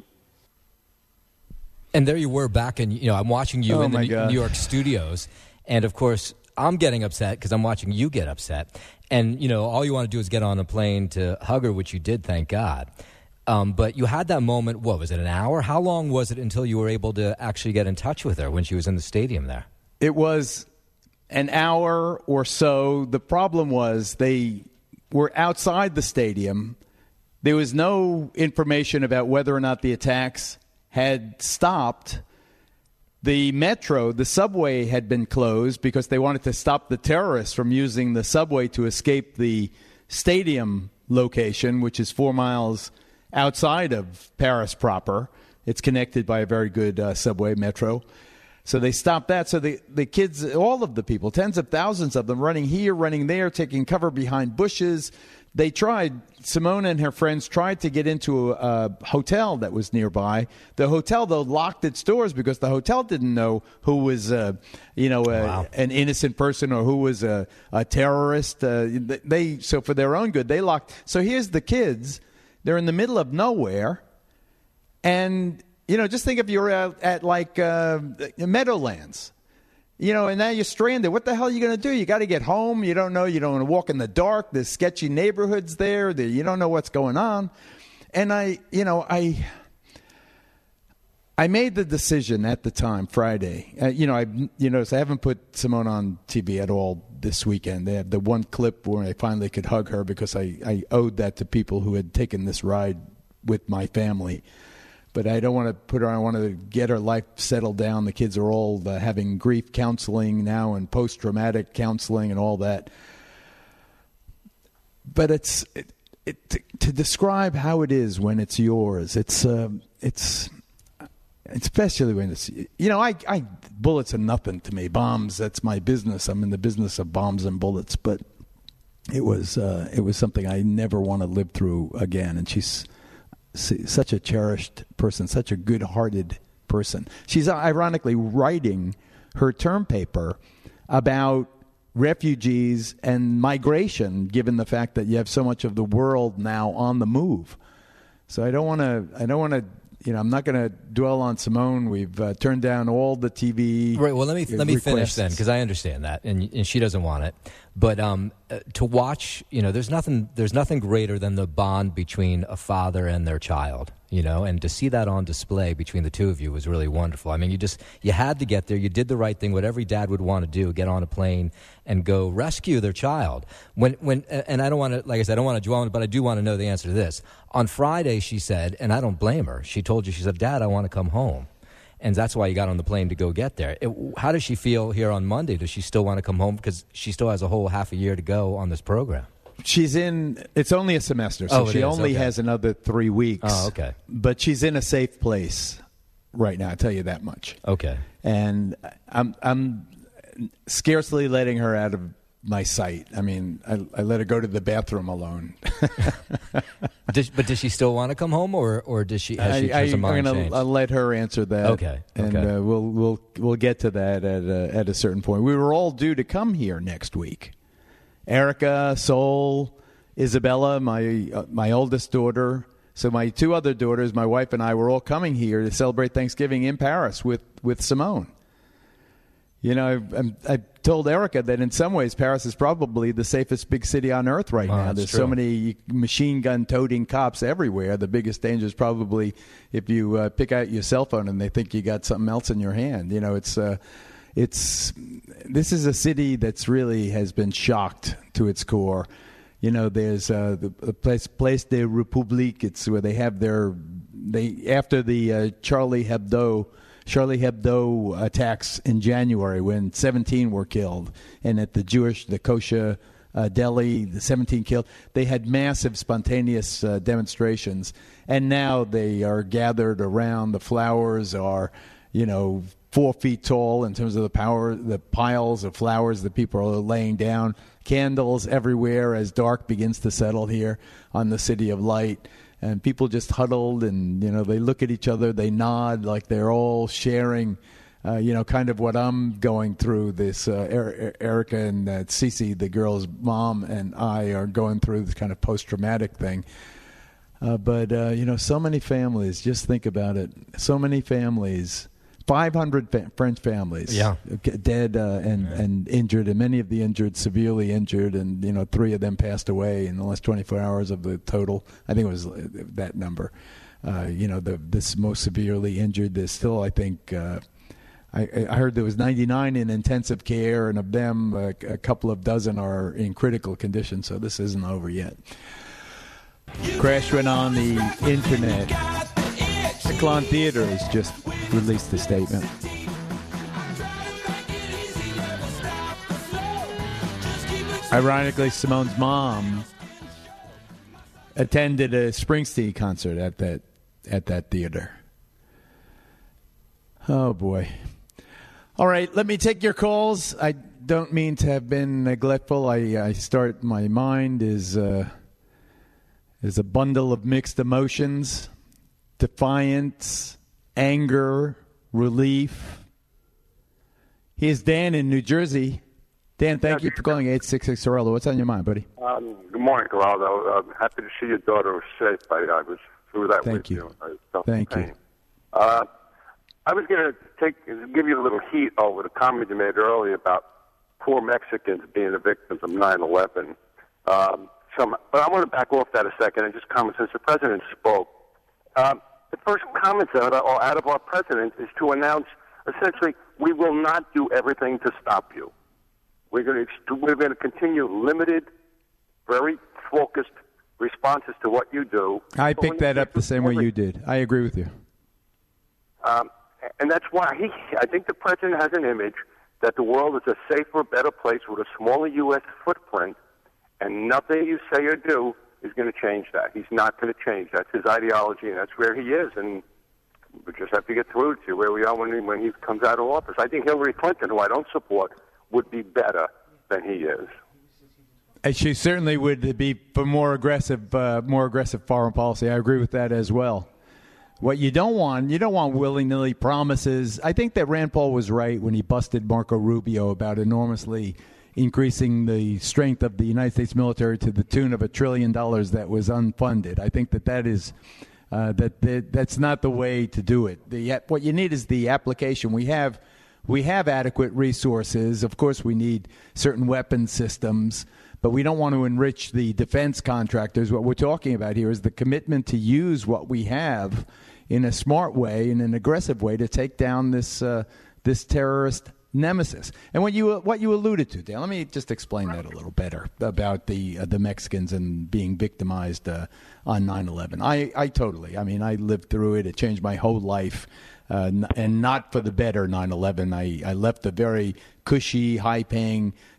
And there you were back in, you know, I'm watching you oh in the New, God. New York studios, and of course I'm getting upset because I'm watching you get upset. And, you know, all you want to do is get on a plane to hug her, which you did, thank God. Um, but you had that moment, what, was it an hour? How long was it until you were able to actually get in touch with her when she was in the stadium there? It was an hour or so. The problem was they were outside the stadium. There was no information about whether or not the attacks had stopped. The metro, the subway had been closed because they wanted to stop the terrorists from using the subway to escape the stadium location, which is four miles outside of Paris proper. It's connected by a very good uh, subway metro. So they stopped that. So the, the kids, all of the people, tens of thousands of them running here, running there, taking cover behind bushes. They tried, Simone and her friends tried to get into a, a hotel that was nearby. The hotel, though, locked its doors because the hotel didn't know who was, uh, you know, a, wow. an innocent person or who was a, a terrorist. Uh, they So for their own good, they locked. So here's the kids. They're in the middle of nowhere. And, you know, just think if you're at, at like uh, Meadowlands. You know, and now you're stranded. What the hell are you going to do? You got to get home. You don't know. You don't want to walk in the dark. There's sketchy neighborhoods there. There. You don't know what's going on. And I, you know, I I made the decision at the time, Friday. Uh, you know, I you know, so I haven't put Simone on T V at all this weekend. They had the one clip where I finally could hug her because I, I owed that to people who had taken this ride with my family. But I don't want to put her on. I want to get her life settled down. The kids are all uh, having grief counseling now and post-traumatic counseling and all that. But it's it, it, to, to describe how it is when it's yours. It's uh, it's especially when it's you know I, I bullets are nothing to me. Bombs, that's my business. I'm in the business of bombs and bullets. But it was uh, it was something I never want to live through again. And she's such a cherished person, such a good-hearted person. She's ironically writing her term paper about refugees and migration, given the fact that you have so much of the world now on the move. So I don't want to. I don't want to. You know, I'm not going to dwell on Simone. We've uh, turned down all the T V. Right. Well, let me let me finish then, because I understand that, and and she doesn't want it. But um, uh, to watch, you know, there's nothing there's nothing greater than the bond between a father and their child. You know, and to see that on display between the two of you was really wonderful. I mean, you just you had to get there. You did the right thing. What every dad would want to do: get on a plane and go rescue their child. When when and I don't want to, like I said, I don't want to dwell on it, but I do want to know the answer to this. On Friday, she said, and I don't blame her. She told you, she said, "Dad, I want to come home." And that's why you got on the plane to go get there. It, how does she feel here on Monday? Does she still want to come home? Because she still has a whole half a year to go on this program. She's in, it's only a semester, so oh, she is. only okay. has another three weeks. Oh, okay. But she's in a safe place right now, I'll tell you that much. Okay. And I'm I'm scarcely letting her out of my sight. I mean, I, I let her go to the bathroom alone. does, but does she still want to come home, or or does she? Has she I, has her mind I'm gonna, changed? I'll let her answer that. Okay, and okay. Uh, we'll we'll we'll get to that at a, at a certain point. We were all due to come here next week. Erica, Sol, Isabella, my uh, my oldest daughter. So my two other daughters, my wife and I, were all coming here to celebrate Thanksgiving in Paris with, with Simone. You know, I, I told Erica that in some ways Paris is probably the safest big city on earth right oh, now. There's true. so many machine gun toting cops everywhere. The biggest danger is probably if you uh, pick out your cell phone and they think you got something else in your hand. You know, it's uh, it's this is a city that's really has been shocked to its core. You know, there's uh, the, the place Place de République. It's where they have their they after the uh, Charlie Hebdo. Charlie Hebdo attacks in January when seventeen were killed, and at the Jewish, the kosher uh, deli, the seventeen killed. They had massive spontaneous uh, demonstrations, and now they are gathered around. The flowers are, you know, four feet tall in terms of the power, the piles of flowers that people are laying down. Candles everywhere as dark begins to settle here on the City of Light. And people just huddled and, you know, they look at each other, they nod like they're all sharing, uh, you know, kind of what I'm going through. This uh, er- Erica and uh, Cece, the girl's mom, and I are going through this kind of post-traumatic thing. Uh, but, uh, you know, so many families, just think about it, so many families, five hundred fa- French families yeah. dead uh, and, yeah. and injured, and many of the injured severely injured, and, you know, three of them passed away in the last twenty-four hours of the total. I think it was that number. Uh, you know, the this most severely injured, there's still, I think, uh, I, I heard there was ninety-nine in intensive care, and of them, uh, a couple of dozen are in critical condition, so this isn't over yet. Crash went on the internet. The Clown Theater has just released a statement. Ironically, Simone's mom attended a Springsteen concert at that at that theater. Oh boy! All right, let me take your calls. I don't mean to have been neglectful. I, I start. My mind is uh, is a bundle of mixed emotions. Defiance, anger, relief. Here's Dan in New Jersey. Dan, thank you for calling eight six six Geraldo. What's on your mind, buddy? Um, good morning, Geraldo. I'm happy to see your daughter was safe. I, I was through that thank with you. you. I felt thank the pain. you. Uh, I was going to take give you a little heat over the comment you made earlier about poor Mexicans being the victims of nine eleven. Um, some, but I want to back off that a second and just comment since the president spoke. Um, the first comment out of, out of our president is to announce, essentially, we will not do everything to stop you. We're going to we're going to continue limited, very focused responses to what you do. I picked that up the same way you did. I agree with you. Um, and that's why he. I think the president has an image that the world is a safer, better place with a smaller U S footprint, and nothing you say or do is going to change that. He's not going to change. That's his ideology, and that's where he is. And we just have to get through to where we are when he, when he comes out of office. I think Hillary Clinton, who I don't support, would be better than he is. And she certainly would be for more aggressive, uh, more aggressive foreign policy. I agree with that as well. What you don't want, you don't want willy-nilly promises. I think that Rand Paul was right when he busted Marco Rubio about enormously increasing the strength of the United States military to the tune of a trillion dollars that was unfunded. I think that that is uh, that, that that's not the way to do it. The, what you need is the application. We have we have adequate resources. Of course, we need certain weapon systems, but we don't want to enrich the defense contractors. What we're talking about here is the commitment to use what we have in a smart way, in an aggressive way, to take down this uh, this terrorist nemesis. And what you what you alluded to, Dan, let me just explain that a little better about the uh, the Mexicans and being victimized uh, on nine eleven. I, I totally, I mean, I lived through it. It changed my whole life, uh, and not for the better, nine eleven. I, I left a very cushy, high-paying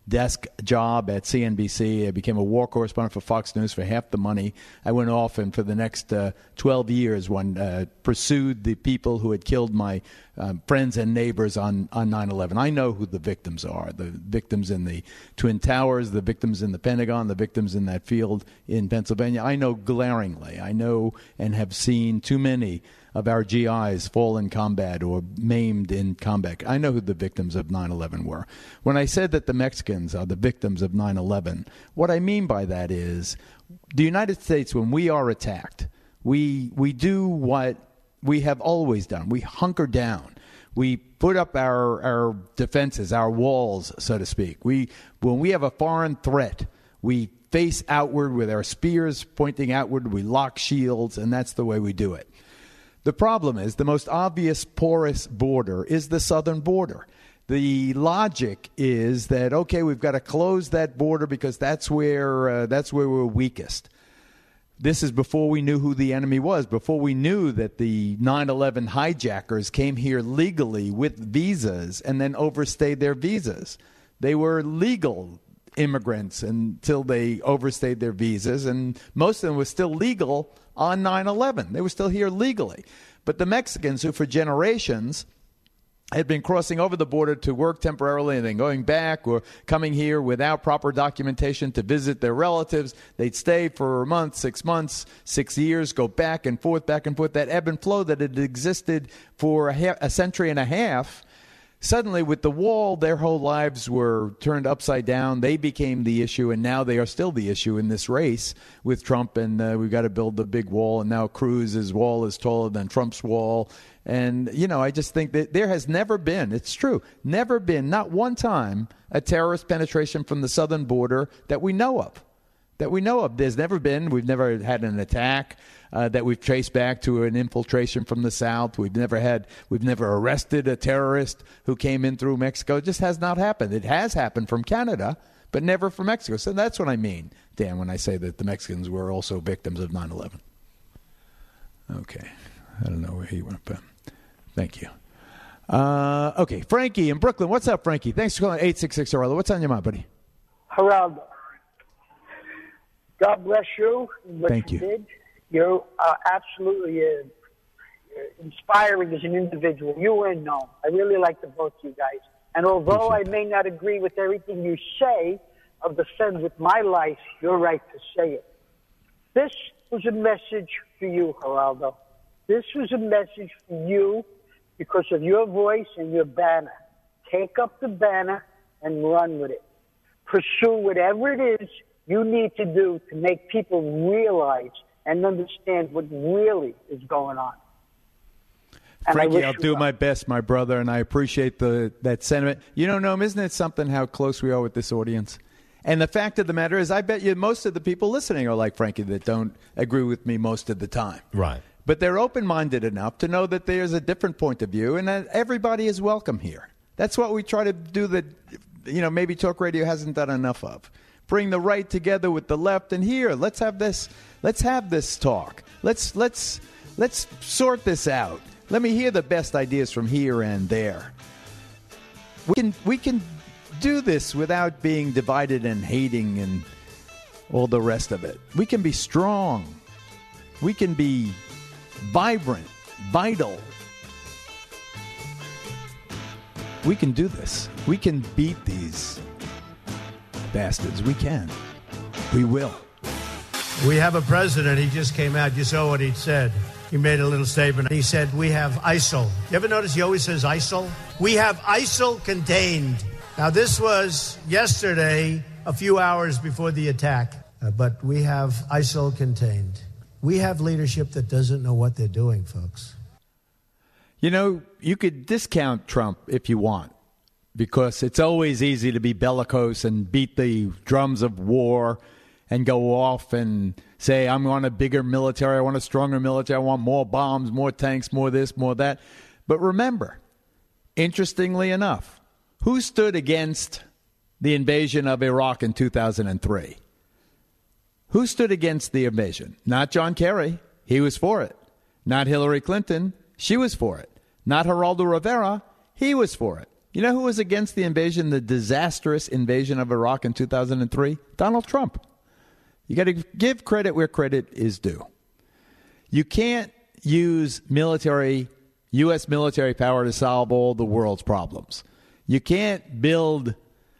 desk job at C N B C. I became a war correspondent for Fox News for half the money. I went off and for the next uh, twelve years one, uh, pursued the people who had killed my uh, friends and neighbors on, on nine eleven. I know who the victims are, the victims in the Twin Towers, the victims in the Pentagon, the victims in that field in Pennsylvania. I know glaringly. I know and have seen too many of our G Is fall in combat or maimed in combat. I know who the victims of nine eleven were. When I said that the Mexicans are the victims of nine eleven, what I mean by that is the United States, when we are attacked, we we do what we have always done. We hunker down. We put up our, our defenses, our walls, so to speak. We when we have a foreign threat, we face outward with our spears pointing outward. We lock shields, and that's the way we do it. The problem is the most obvious porous border is the southern border. The logic is that, okay, we've got to close that border because that's where uh, that's where we're weakest. This is before we knew who the enemy was, before we knew that the nine eleven hijackers came here legally with visas and then overstayed their visas. They were legal immigrants until they overstayed their visas, and most of them were still legal on nine eleven. They were still here legally. But the Mexicans, who for generations had been crossing over the border to work temporarily and then going back or coming here without proper documentation to visit their relatives, they'd stay for a month, six months, six years, go back and forth, back and forth. That ebb and flow that had existed for a, ha- a century and a half, suddenly with the wall, their whole lives were turned upside down. They became the issue, and now they are still the issue in this race with Trump, and uh, we've got to build the big wall, and now Cruz's wall is taller than Trump's wall. And, you know, I just think that there has never been, it's true, never been, not one time, a terrorist penetration from the southern border that we know of. That we know of. There's never been, we've never had an attack uh, that we've traced back to an infiltration from the south. We've never had, we've never arrested a terrorist who came in through Mexico. It just has not happened. It has happened from Canada, but never from Mexico. So that's what I mean, Dan, when I say that the Mexicans were also victims of nine eleven. Okay. I don't know where he went, but thank you. Uh, okay, Frankie in Brooklyn. What's up, Frankie? Thanks for calling eight six six Orlando. What's on your mind, buddy? Geraldo, God bless you. What Thank you. you did. You're uh, absolutely uh, inspiring as an individual. You and Noam. I really like the both of you guys. And although I may not agree with everything you say of the defend with my life, you're right to say it. This was a message for you, Geraldo. This was a message for you because of your voice and your banner. Take up the banner and run with it. Pursue whatever it is you need to do to make people realize and understand what really is going on. And Frankie, I'll do well. my best, my brother, and I appreciate the that sentiment. You know, Noam, isn't it something how close we are with this audience? And the fact of the matter is, I bet you most of the people listening are like Frankie that don't agree with me most of the time. Right. But they're open-minded enough to know that there's a different point of view and that everybody is welcome here. That's what we try to do that, you know, maybe talk radio hasn't done enough of. Bring the right together with the left, and here, let's have this let's have this talk. Let's let's let's sort this out. Let me hear the best ideas from here and there. We can we can do this without being divided and hating and all the rest of it. We can be strong. We can be vibrant, vital. We can do this. We can beat these bastards. We can. We will. We have a president. He just came out. You saw what he said. He made a little statement. He said, we have ISIL. You ever notice he always says ISIL? We have ISIL contained. Now, this was yesterday, a few hours before the attack. Uh, but we have ISIL contained. We have leadership that doesn't know what they're doing, folks. You know, you could discount Trump if you want, because it's always easy to be bellicose and beat the drums of war and go off and say, I want a bigger military, I want a stronger military, I want more bombs, more tanks, more this, more that. But remember, interestingly enough, who stood against the invasion of Iraq in two thousand three? Who stood against the invasion? Not John Kerry. He was for it. Not Hillary Clinton. She was for it. Not Geraldo Rivera. He was for it. You know who was against the invasion, the disastrous invasion of Iraq in two thousand three? Donald Trump. You got to give credit where credit is due. You can't use military, U S military power to solve all the world's problems. You can't build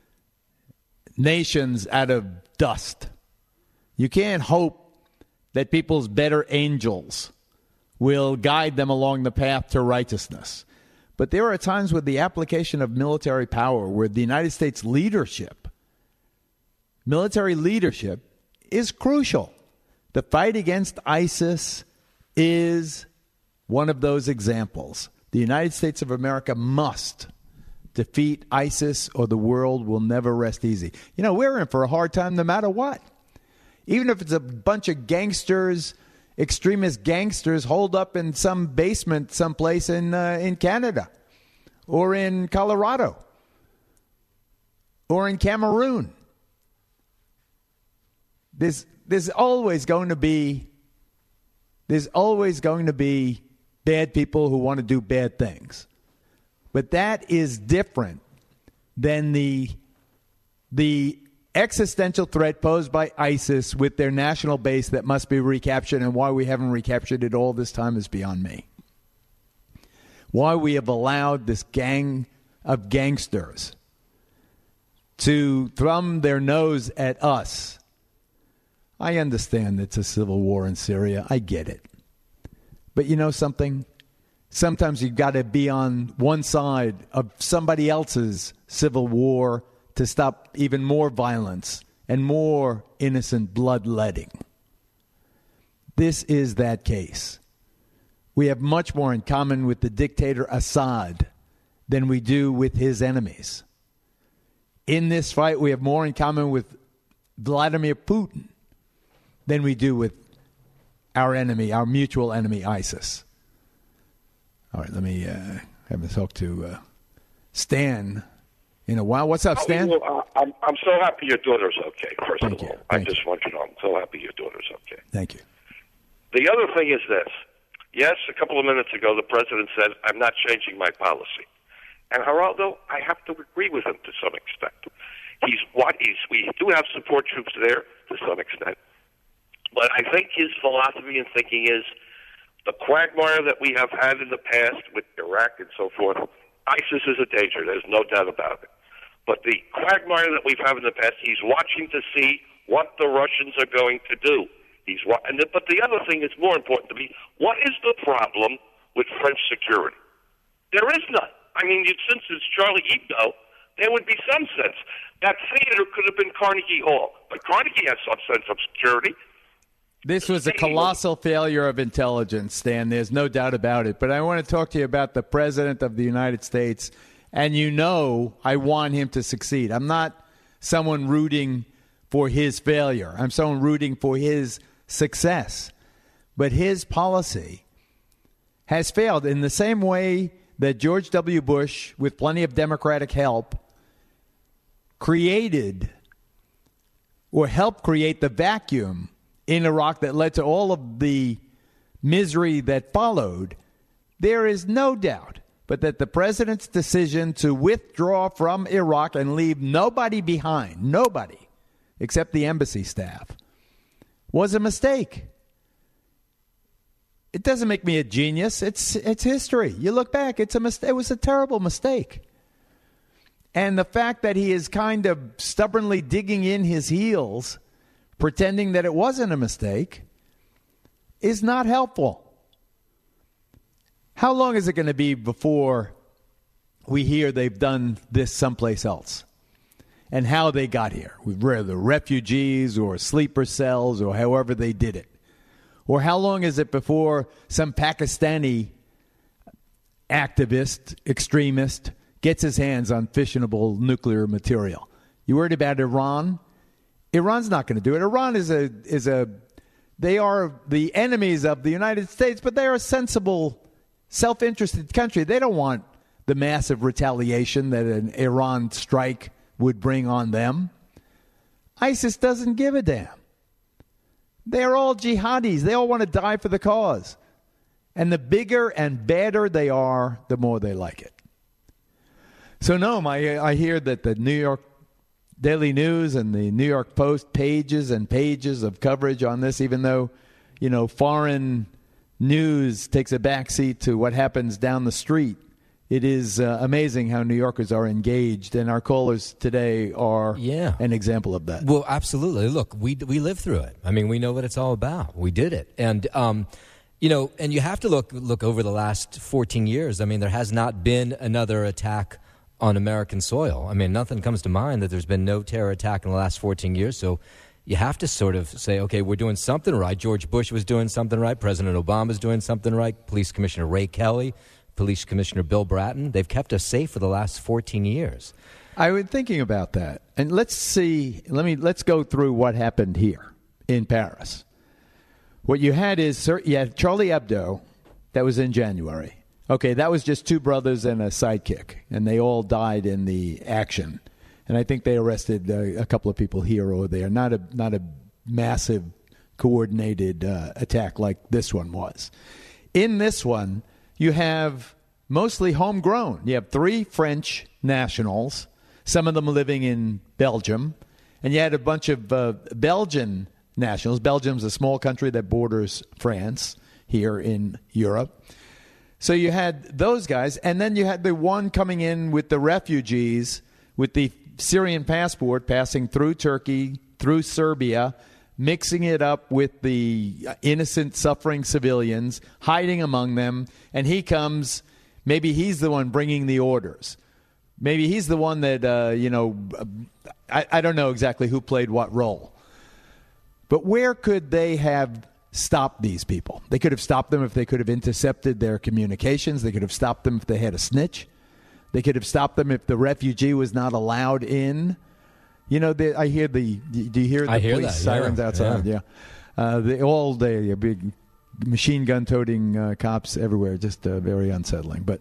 nations out of dust. You can't hope that people's better angels will guide them along the path to righteousness. But there are times with the application of military power where the United States leadership, military leadership, is crucial. The fight against ISIS is one of those examples. The United States of America must defeat ISIS or the world will never rest easy. You know, we're in for a hard time no matter what. Even if it's a bunch of gangsters, extremist gangsters holed up in some basement someplace in uh, in Canada or in Colorado or in Cameroon. There's, there's always going to be there's always going to be bad people who want to do bad things. But that is different than the the existential threat posed by ISIS with their national base that must be recaptured, and why we haven't recaptured it all this time is beyond me. Why we have allowed this gang of gangsters to thumb their nose at us. I understand it's a civil war in Syria. I get it. But you know something? Sometimes you've got to be on one side of somebody else's civil war to stop even more violence and more innocent bloodletting. This is that case. We have much more in common with the dictator Assad than we do with his enemies. In this fight, we have more in common with Vladimir Putin than we do with our enemy, our mutual enemy, ISIS. All right, let me uh, have a talk to uh, Stan in a while. What's up, Stan? Oh, well, uh, I'm, I'm so happy your daughter's okay, first Thank of you. all. Thank I just want you to know I'm so happy your daughter's okay. Thank you. The other thing is this. Yes, a couple of minutes ago, the president said, I'm not changing my policy. And, Geraldo, I have to agree with him to some extent. He's what he's, we do have support troops there to some extent. But I think his philosophy and thinking is the quagmire that we have had in the past with Iraq and so forth, ISIS is a danger. There's no doubt about it. But the quagmire that we've had in the past, he's watching to see what the Russians are going to do. He's wa- and the, But the other thing that's more important to me, what is the problem with French security? There is none. I mean, since it's Charlie Hebdo, there would be some sense. That theater could have been Carnegie Hall. But Carnegie has some sense of security. This was a colossal failure of intelligence, Stan. There's no doubt about it. But I want to talk to you about the President of the United States. And you know I want him to succeed. I'm not someone rooting for his failure. I'm someone rooting for his success. But his policy has failed in the same way that George W. Bush, with plenty of Democratic help, created or helped create the vacuum in Iraq that led to all of the misery that followed. There is no doubt but that the president's decision to withdraw from Iraq and leave nobody behind, nobody except the embassy staff, was a mistake. It doesn't make me a genius. It's it's history. You look back, it's a mis- it was a terrible mistake. And the fact that he is kind of stubbornly digging in his heels, pretending that it wasn't a mistake, is not helpful. How long is it going to be before we hear they've done this someplace else? And how they got here, whether refugees or sleeper cells or however they did it. Or how long is it before some Pakistani activist, extremist, gets his hands on fissionable nuclear material? You worried about Iran? Iran's not going to do it. Iran is a is a they are the enemies of the United States, but they are a sensible, self-interested country. They don't want the massive retaliation that an Iran strike would bring on them. ISIS doesn't give a damn. They're all jihadis. They all want to die for the cause. And the bigger and badder they are, the more they like it. So, no, I, I hear that the New York Daily News and the New York Post pages and pages of coverage on this, even though, you know, foreign news takes a backseat to what happens down the street. It is uh, amazing how New Yorkers are engaged, and our callers today are yeah. an example of that. Well, absolutely. Look, we we lived through it. I mean, we know what it's all about. We did it. And, um, you know, and you have to look look over the last fourteen years. I mean, there has not been another attack on American soil. I mean, nothing comes to mind that there's been no terror attack in the last fourteen years. So you have to sort of say, okay, we're doing something right. George Bush was doing something right. President Obama's doing something right. Police Commissioner Ray Kelly, Police Commissioner Bill Bratton, they've kept us safe for the last fourteen years. I was thinking about that. And let's see, let me let's go through what happened here in Paris. What you had is you had Charlie Hebdo, that was in January. Okay, that was just two brothers and a sidekick, and they all died in the action. And I think they arrested uh, a couple of people here or there. Not a not a massive coordinated uh, attack like this one was. In this one, you have mostly homegrown. You have three French nationals, some of them living in Belgium, and you had a bunch of uh, Belgian nationals. Belgium's a small country that borders France here in Europe. So you had those guys, and then you had the one coming in with the refugees with the Syrian passport passing through Turkey, through Serbia, mixing it up with the innocent, suffering civilians, hiding among them, and he comes, maybe he's the one bringing the orders. Maybe he's the one that, uh, you know, I, I don't know exactly who played what role. But where could they have stopped these people? They could have stopped them if they could have intercepted their communications. They could have stopped them if they had a snitch. They could have stopped them if the refugee was not allowed in. You know, they, I hear the. Do you hear the I hear police that, sirens yeah, outside? Yeah, yeah. Uh, they all day, a big machine gun toting uh, cops everywhere. Just uh, very unsettling. But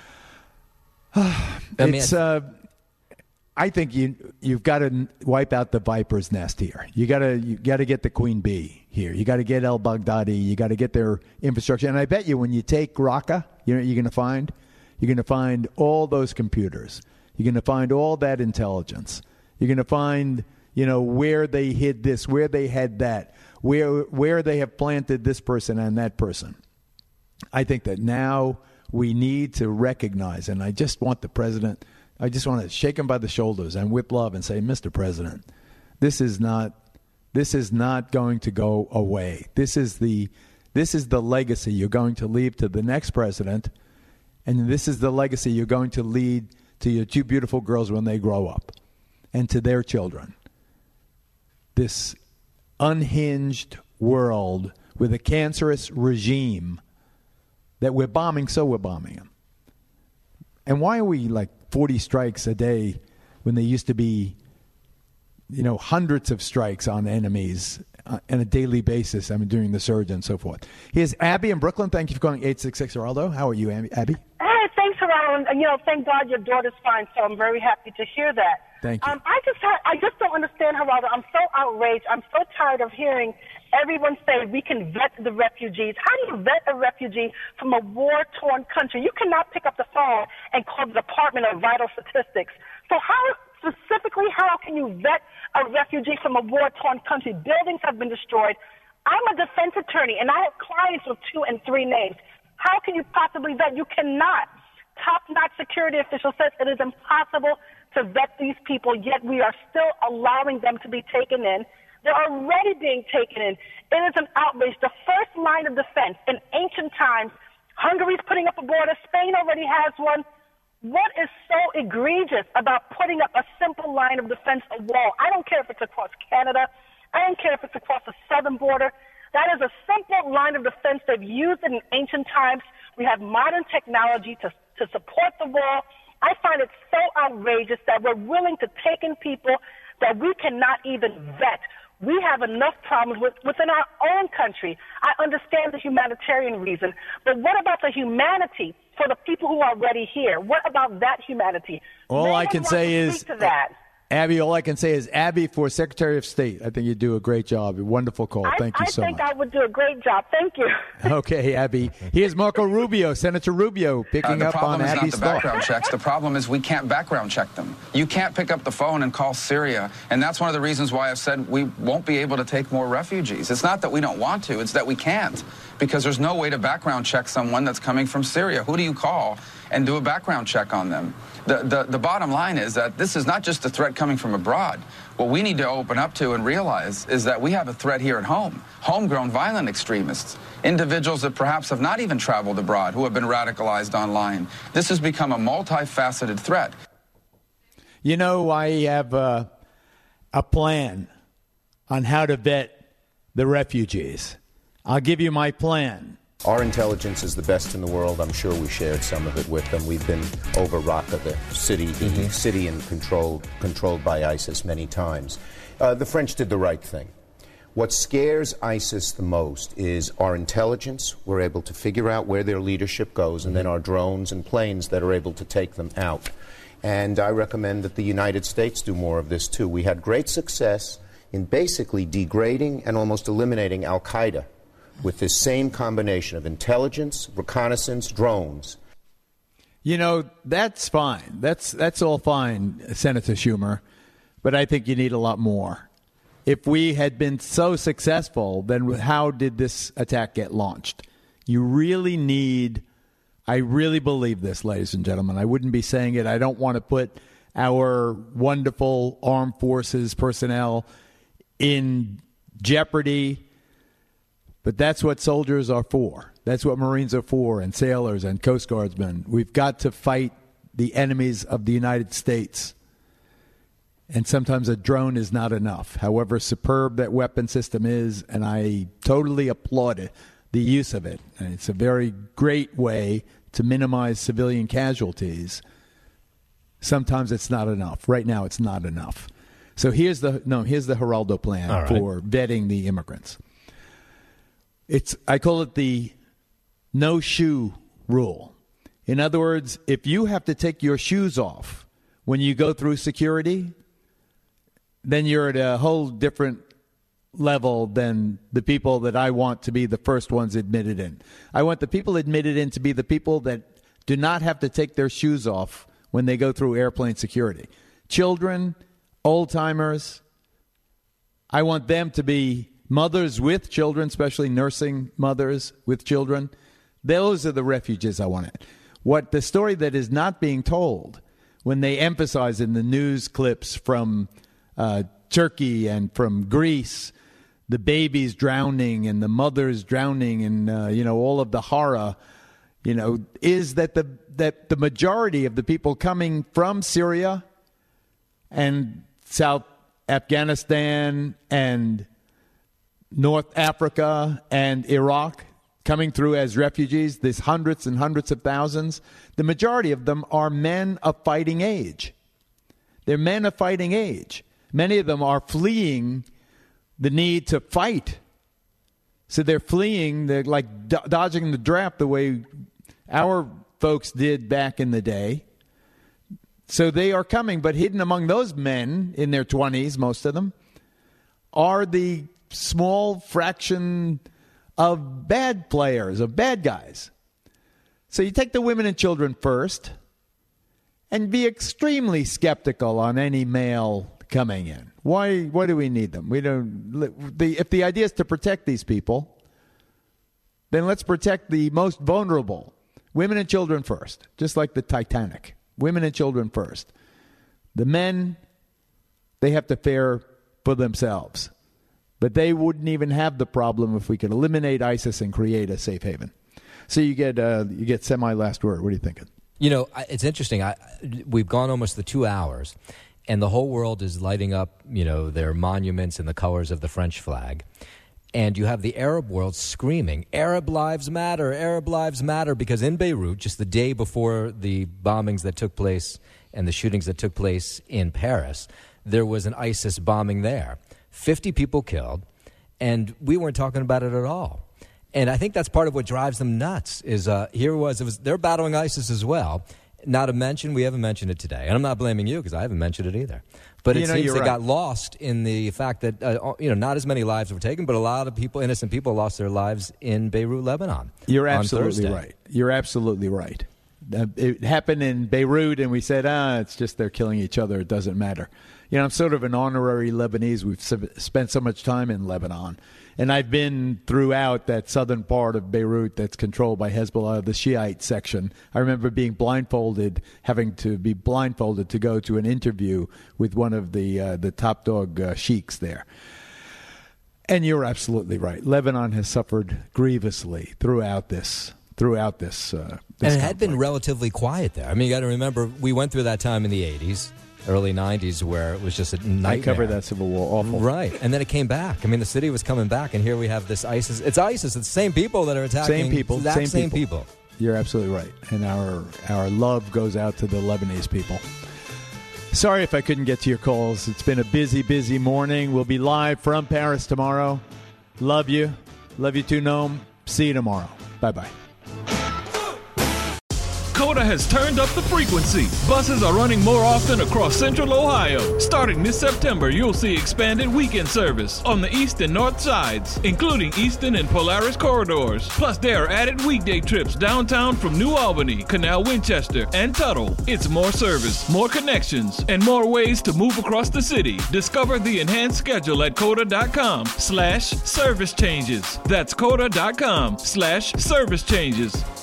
uh, it's. Uh, I think you you've got to wipe out the viper's nest here. You got to you got to get the queen bee here. You got to get al-Baghdadi. You got to get their infrastructure. And I bet you when you take Raqqa, you know what you're going to find? You're going to find all those computers. You're going to find all that intelligence. You're going to find, you know, where they hid this, where they had that, where where they have planted this person and that person. I think that now we need to recognize, and I just want the president, I just want to shake him by the shoulders and whip love and say, Mister President, this is not this is not going to go away. This is the this is the legacy you're going to leave to the next president, and this is the legacy you're going to lead to your two beautiful girls when they grow up, and to their children. This unhinged world with a cancerous regime that we're bombing, so we're bombing them. And why are we like forty strikes a day when there used to be, you know, hundreds of strikes on enemies on a daily basis? I mean, during the surge and so forth. Here's Abby in Brooklyn. Thank you for calling eight six six Geraldo. How are you, Abby? Hey, thanks, Geraldo. And, you know, thank God your daughter's fine, so I'm very happy to hear that. Thank you. Um, I just ha- I just don't understand, Geraldo. I'm so outraged. I'm so tired of hearing everyone say we can vet the refugees. How do you vet a refugee from a war-torn country? You cannot pick up the phone and call the Department of Vital Statistics. So how specifically, how can you vet a refugee from a war-torn country? Buildings have been destroyed. I'm a defense attorney, and I have clients with two and three names. How can you possibly vet? You cannot. Top-notch security official says it is impossible to vet these people, yet we are still allowing them to be taken in. They're already being taken in. It is an outrage. The first line of defense in ancient times, Hungary's putting up a border. Spain already has one. What is so egregious about putting up a simple line of defense, a wall? I don't care if it's across Canada. I don't care if it's across the southern border. That is a simple line of defense. They've used it in ancient times. We have modern technology to, to support the wall. I find it so outrageous that we're willing to take in people that we cannot even vet. We have enough problems with, within our own country. I understand the humanitarian reason, but what about the humanity for the people who are already here? What about that humanity? All No I one can wants say to is, speak to that. Abby, all I can say is, Abby, for Secretary of State, I think you do a great job. A wonderful call. I, Thank you I so think much. I would do a great job. Thank you. Okay, Abby. Here's Marco Rubio, Senator Rubio, picking uh, up on Abby's The problem is not the thought. background checks. The problem is we can't background check them. You can't pick up the phone and call Syria, and that's one of the reasons why I've said we won't be able to take more refugees. It's not that we don't want to, it's that we can't, because there's no way to background check someone that's coming from Syria. Who do you call and do a background check on them? The, the, the bottom line is that this is not just a threat coming from abroad. What we need to open up to and realize is that we have a threat here at home. Homegrown violent extremists, individuals that perhaps have not even traveled abroad, who have been radicalized online. This has become a multifaceted threat. You know, I have a, a plan on how to vet the refugees. I'll give you my plan. Our intelligence is the best in the world. I'm sure we shared some of it with them. We've been over Raqqa, the city, mm-hmm. the city and controlled, controlled by ISIS many times. Uh, the French did the right thing. What scares ISIS the most is our intelligence. We're able to figure out where their leadership goes, and then our drones and planes that are able to take them out. And I recommend that the United States do more of this, too. We had great success in basically degrading and almost eliminating al-Qaeda with this same combination of intelligence, reconnaissance, drones. You know, that's fine. That's that's all fine, Senator Schumer. But I think you need a lot more. If we had been so successful, then how did this attack get launched? You really need, I really believe this, ladies and gentlemen. I wouldn't be saying it. I don't want to put our wonderful armed forces personnel in jeopardy. But that's what soldiers are for. That's what Marines are for, and sailors and Coast Guardsmen. We've got to fight the enemies of the United States. And sometimes a drone is not enough, however superb that weapon system is, and I totally applaud it, the use of it. And it's a very great way to minimize civilian casualties. Sometimes it's not enough. Right now it's not enough. So here's the no, here's the Geraldo plan right. for vetting the immigrants. It's I call it the no shoe rule. In other words, if you have to take your shoes off when you go through security, then you're at a whole different level than the people that I want to be the first ones admitted in. I want the people admitted in to be the people that do not have to take their shoes off when they go through airplane security. Children, old-timers, I want them to be mothers with children, especially nursing mothers with children. Those are the refugees I want. What the story that is not being told when they emphasize in the news clips from uh, Turkey and from Greece, the babies drowning and the mothers drowning and, uh, you know, all of the horror, you know, is that the, that the majority of the people coming from Syria and South Afghanistan and North Africa and Iraq coming through as refugees, there's hundreds and hundreds of thousands. The majority of them are men of fighting age. They're men of fighting age. Many of them are fleeing the need to fight. So they're fleeing, they're like do- dodging the draft the way our folks did back in the day. So they are coming, but hidden among those men in their twenties, most of them, are the small fraction of bad players, of bad guys. So you take the women and children first and be extremely skeptical on any male coming in. Why why do we need them? We don't the if the idea is to protect these people, then let's protect the most vulnerable. Women and children first, just like the Titanic. Women and children first. The men, they have to fare for themselves. But they wouldn't even have the problem if we could eliminate ISIS and create a safe haven. So you get uh, you get semi-last word. What are you thinking? You know, it's interesting. I, we've gone almost the two hours, and the whole world is lighting up, you know, their monuments in the colors of the French flag. And you have the Arab world screaming, Arab lives matter, Arab lives matter, because in Beirut, just the day before the bombings that took place and the shootings that took place in Paris, there was an ISIS bombing there. fifty people killed, and we weren't talking about it at all. And I think that's part of what drives them nuts is uh, here was, it was they're battling ISIS as well, not a mention. We haven't mentioned it today. And I'm not blaming you because I haven't mentioned it either. But it You know, seems you're they right. got lost in the fact that, uh, you know, not as many lives were taken, but a lot of people, innocent people, lost their lives in Beirut, Lebanon. You're on absolutely Thursday. right. You're absolutely right. Uh, it happened in Beirut, and we said, ah, it's just they're killing each other. It doesn't matter. You know, I'm sort of an honorary Lebanese. We've s- spent so much time in Lebanon. And I've been throughout that southern part of Beirut that's controlled by Hezbollah, the Shiite section. I remember being blindfolded, having to be blindfolded to go to an interview with one of the uh, the top dog uh, sheiks there. And you're absolutely right. Lebanon has suffered grievously throughout this throughout this. Uh, this And it had been relatively quiet there. I mean, you got to remember, we went through that time in the eighties, early nineties, where it was just a nightmare. I covered that civil war, awful. Right, and then it came back. I mean, the city was coming back, and here we have this ISIS. It's ISIS. It's the same people that are attacking. Same people. Exact Same, same people. people. You're absolutely right. And our our love goes out to the Lebanese people. Sorry if I couldn't get to your calls. It's been a busy, busy morning. We'll be live from Paris tomorrow. Love you. Love you too, Noam. See you tomorrow. Bye-bye. Coda has turned up the frequency. Buses are running more often across Central Ohio. Starting this September, you'll see expanded weekend service on the east and north sides, including Eastern and Polaris corridors. Plus, there are added weekday trips downtown from New Albany, Canal Winchester, and Tuttle. It's more service, more connections, and more ways to move across the city. Discover the enhanced schedule at coda.com slash service changes. That's coda.com slash service changes.